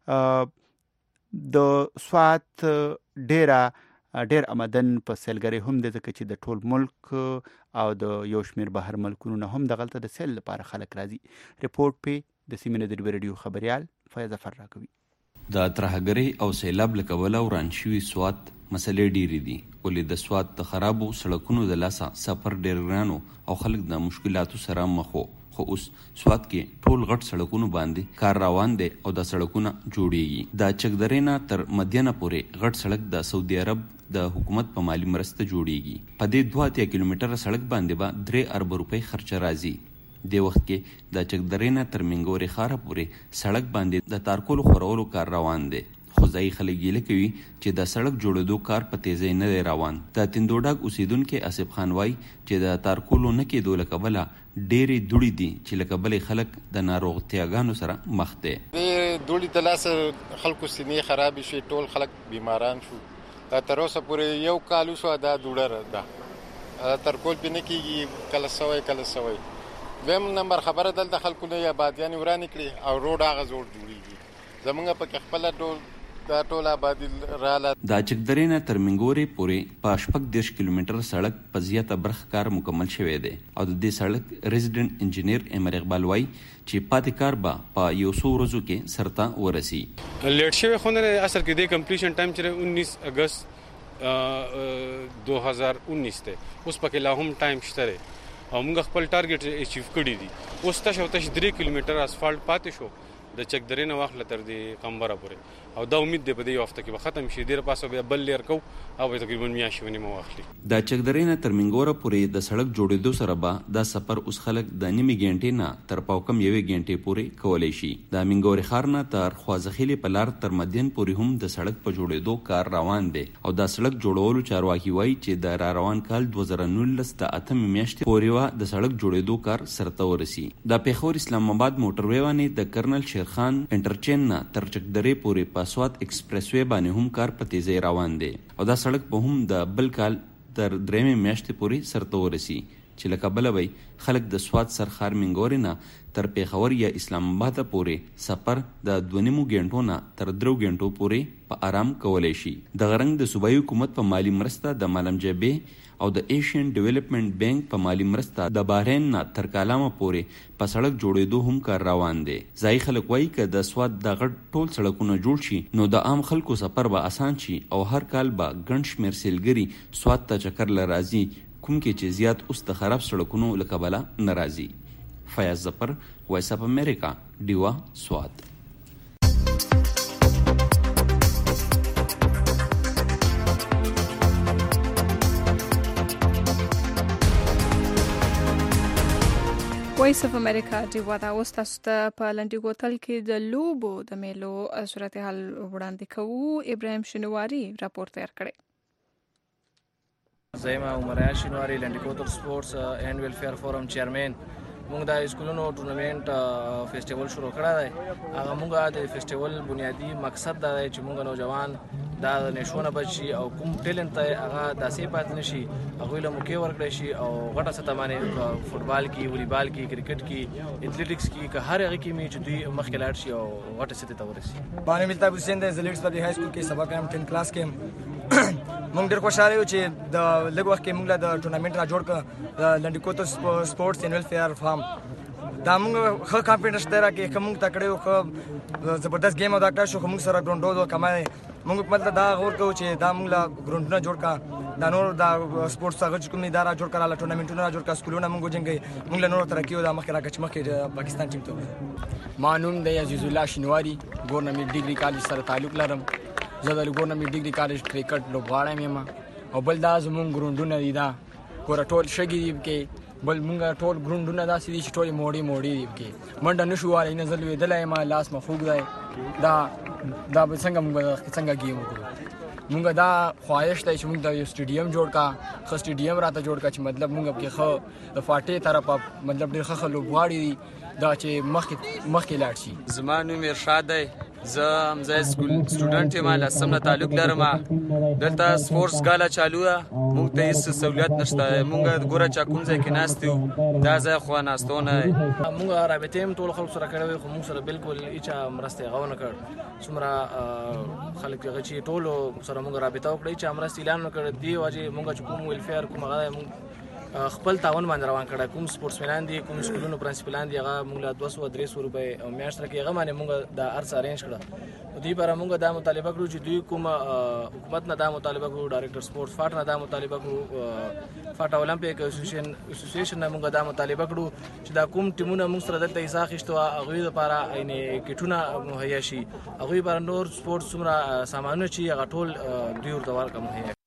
د سوات ډیره ډیر آمدن په سیلګری هم د ځکه چې د ټول ملک او د یو شمیر بهر ملکونو نه هم دغلته د سیل لپاره خلک راځي. ریپورت په د سیمینه د ریډیو خبريال فیض ظفر راکوي. د ترهګری او سیلاب لکوله وران شوی سوات مسلې ډېرې دي ولې د سوات د خرابو سړکونو د لاسه سفر ډېر ګران او خلک د مشکلاتو سره مخ وو خو اوس سوات کې ټول غټ سړکونو باندې کار روان دی او د سړکونه جوړیږي. د چکدرینا تر مدینه پورې غټ سړک د سعودي عرب د حکومت په مالی مرسته جوړیږي. په دې دوه اتیا کیلومتره سړک باندې به درې ارب روپۍ خرچ راځي. د وخت کې د چکدرینا تر منګوري خاره پورې سړک باندې د تارکول خورولو کار روان دی خو ځایي خلک ګیله کوي چې د سړک جوړېدو کار په تیزۍ نه دی روان. د تندوډاګ اوسیدونکي آصف خان وایي چې د تارکولو نه کېدو له کبله ډېرې دوړې دي چې له کبلې خلک د ناروغتیاګانو سره مخ دي. د دوړې د لاسه خلکو سینې خرابې شوې، ټول خلک بیماران شو. دا تر اوسه پورې یو کال وشو دا دوړه ده، ترکول پې نه کېږي، کله سوی کله سوی. دویم نمبر خبره دلته خلکو نه آبادیانې ورانې کړي او روډ هغه زوړ جوړېږي. زمونږ پکې خپله ټول دا ټول آبادي راله. د چکدرې نه تر منګورې پورې په شپږ دېرش کیلومتر سړک په زیاته برخه کار مکمل شوی دی او د دې سړک ریزیډنټ انجینیر امر اقبال وایي چې پاتې کار به په یو څو ورځو کې سرته ورسي. لیټ شوی خو نه اصل کې د کمپلیشن ټایم چې انیس اگست دو هزار انیس دی، اوس پکې لا هم ټایم شته دی او موږ خپل ټارګټ اچیو کړی دی. اوس تش او تش درې کیلومتر اسفالټ پاتې شو د چک درې نه واخله تر دې کمبره پورې او دا امید دی په دې هفته کې به ختم شي. ډېر پاسه بیا بل لیر کو او به تقریبا میاشتې ونیمه واخلي. د چک درې نه تر منګوره پورې د سړک جوړېدو سره به دا سفر اوس خلک د نیمې ګنټې نه تر پاوکم یوې ګنټې پورې کولی شي. د منګورې ښار نه تر خوازخیلې په لار تر مدین پورې هم د سړک په جوړېدو کار روان دی او دا سړک جوړولو چارواکي وایي چې د را روان کال دوه زره نولس د اتمې میاشتې پورې به د سړک جوړېدو کار سرته ورسي. د پېښور اسلام آباد موټروي باندې د کرنل شیرخان انټرچین نه تر چک درې پورې په سوات ایکسپریس وی باندې هم کار په تیزۍ روان دی او دا سړک به هم د بل کال تر درېیمې میاشتې پورې سرته ورسي چې له کبله به خلک د سوات سرخار منګورې نه تر پېښور یا اسلام آباد پورې سفر د دوه نیمو ګنټو نه تر درو ګنټو پورې په آرام کولی شي. دغه رنګ د صوبایي حکومت په مالی مرسته د مالم جبې او د ایشین ډیولپمنٹ بینک په مالی مرسته د بحرین نه تر کالامه پورې په سړک جوړېدو هم کار روان دی. ځایي خلک وایي که د سوات د غټ ټول سړکونه جوړ شي نو د عام خلکو سفر به اسان شي او هر کال به ګڼ شمېر سیلګري سوات ته چکر له راځي، کوم کې چې زیات اوس د خراب سړکونو له کبله نه راځي. فیاض ظفر، وایس اف امریکا، ډیوا، سوات. وایس اف امریکا ډیوا دا اوس تاسو ته په لنډي ګوتل کې د لوبو د میلو صورتحال وړاندې کوو. ابراهیم شینواری راپور تیار کړی. زه یم عمر شینواری، لنډي ګوتل سپورټس اینډ ویلفیر فورم چیرمن. موږ د سکولونو ټورنمنټ فیسټیوال شروع کړی دی. هغه موږ د فیسټیوال بنیادی مقصد دا دی چې موږ نوجوان دا نشونه بچي او کوم ټیلنټ ته هغه داسې پاتې نشي، هغوی له موقع ورکړی شي او غټه سطح باندې فوټبال کې، والیبال کې، کرکټ کې، اتلیټکس کې، که هر هغه کې مې چې دوی مخکې لاړ شي او غټه سطح ته ورسي. باندې ملتاب حسین دی، زه لیډز پبلک های سکول کې سبق وایم، ټین کلاس کې یم. موږ ډېر خوشحاله یو چې د لږ وخت کې موږ له د ټورنمنټ را جوړ کړ د لنډي ګوتل سپورټس اینډ ویلفیر فارم. دا موږ ښه کانفیډنس دی راکړي، ښه موږ تکړه یو، ښه زبردست ګیم ادا کړی شو، ښه موږ سره ګراونډ وکمای. موږ مطلب دا غور کوو چې دا موږ له ګراونډونه جوړ کړه، دا نور دا سپورټس هغه چې کوم دا را جوړ کړه، ټورنمنټونه را جوړ کړه، سکولونه موږ وجنګوي، موږ له نورو ترقي او دا مخکې راکړه چې مخکې پاکستان ټیم ته. ما نوم دی عزیز الله شینواری، ګورنمنټ ډیګري کالج سره تعلق لرم. زه د ګورنمنټ ډیګري کالج کرکټ لوبغاړی یم او بل دا زموږ ګراونډونه دي، دا ګوره ټول شګې دي کې، بل مونږ ټول ګراونډونه داسې دي چې ټولې موړې موړې دي کې، منډه نه شو والی، نه زه لوېدلی یم، لاس مې خوږ دی. دا دا به څنګه موږ څنګه ګیم وکړو. مونږ دا خواهش دی چې مونږ د یو سټیډیم جوړ کړه، ښه سټیډیم راته جوړ کړه چې مطلب مونږ پکې ښه د فاټې طرفه مطلب ډېر ښه ښه لوبغاړي دي دا چې مخکې مخکې لاړ شي. زما نوم ارشاد دی، زه همزه سکول سټوډنټ یم، لسم نه تعلق لرم. دلته سپورټس ګالا چالو ده، موږ ته هېڅ سهولیت نشته. موږ ګوره چې کوم ځای کې ناست یو، دا ځای خو ناستو نه دی. موږ رابطې هم ټولو خلکو سره کړې وې خو موږ سره بالکل هېچا مرستې هغه ونه کړ. څومره خلک هغه چې ټولو سره موږ رابطه وکړه، هېچا مرستې اعلان ونه کړ. دې وجې موږ چې کوم ویلفیر کوم هغه دی، موږ خپل تعاون باندې روان کړی. کوم سپورټسمنان دي، کوم سکولونو پرنسپلان دي، هغه موږ له دوه سوه درې سوه روپۍ میاشت راکوي، هغه باندې موږ دا هر څه ارینج کړه. دوی لپاره موږ دا مطالبه کړو چې دوی کوم حکومت نه دا مطالبه کړو، ډایرکټر سپورټس فاټ نه دا مطالبه کړو، فاټا اولمپیک اسوسییشن اسوسییشن نه موږ دا مطالبه کړو چې دا کوم ټیمونه موږ سره دلته حصه اخیستو، هغوی لپاره یعنې کټونه مهیا شي، هغوی لپاره نور سپورټس څومره سامانونه چې هغه ټول دوی ورته ورکړه مهیا.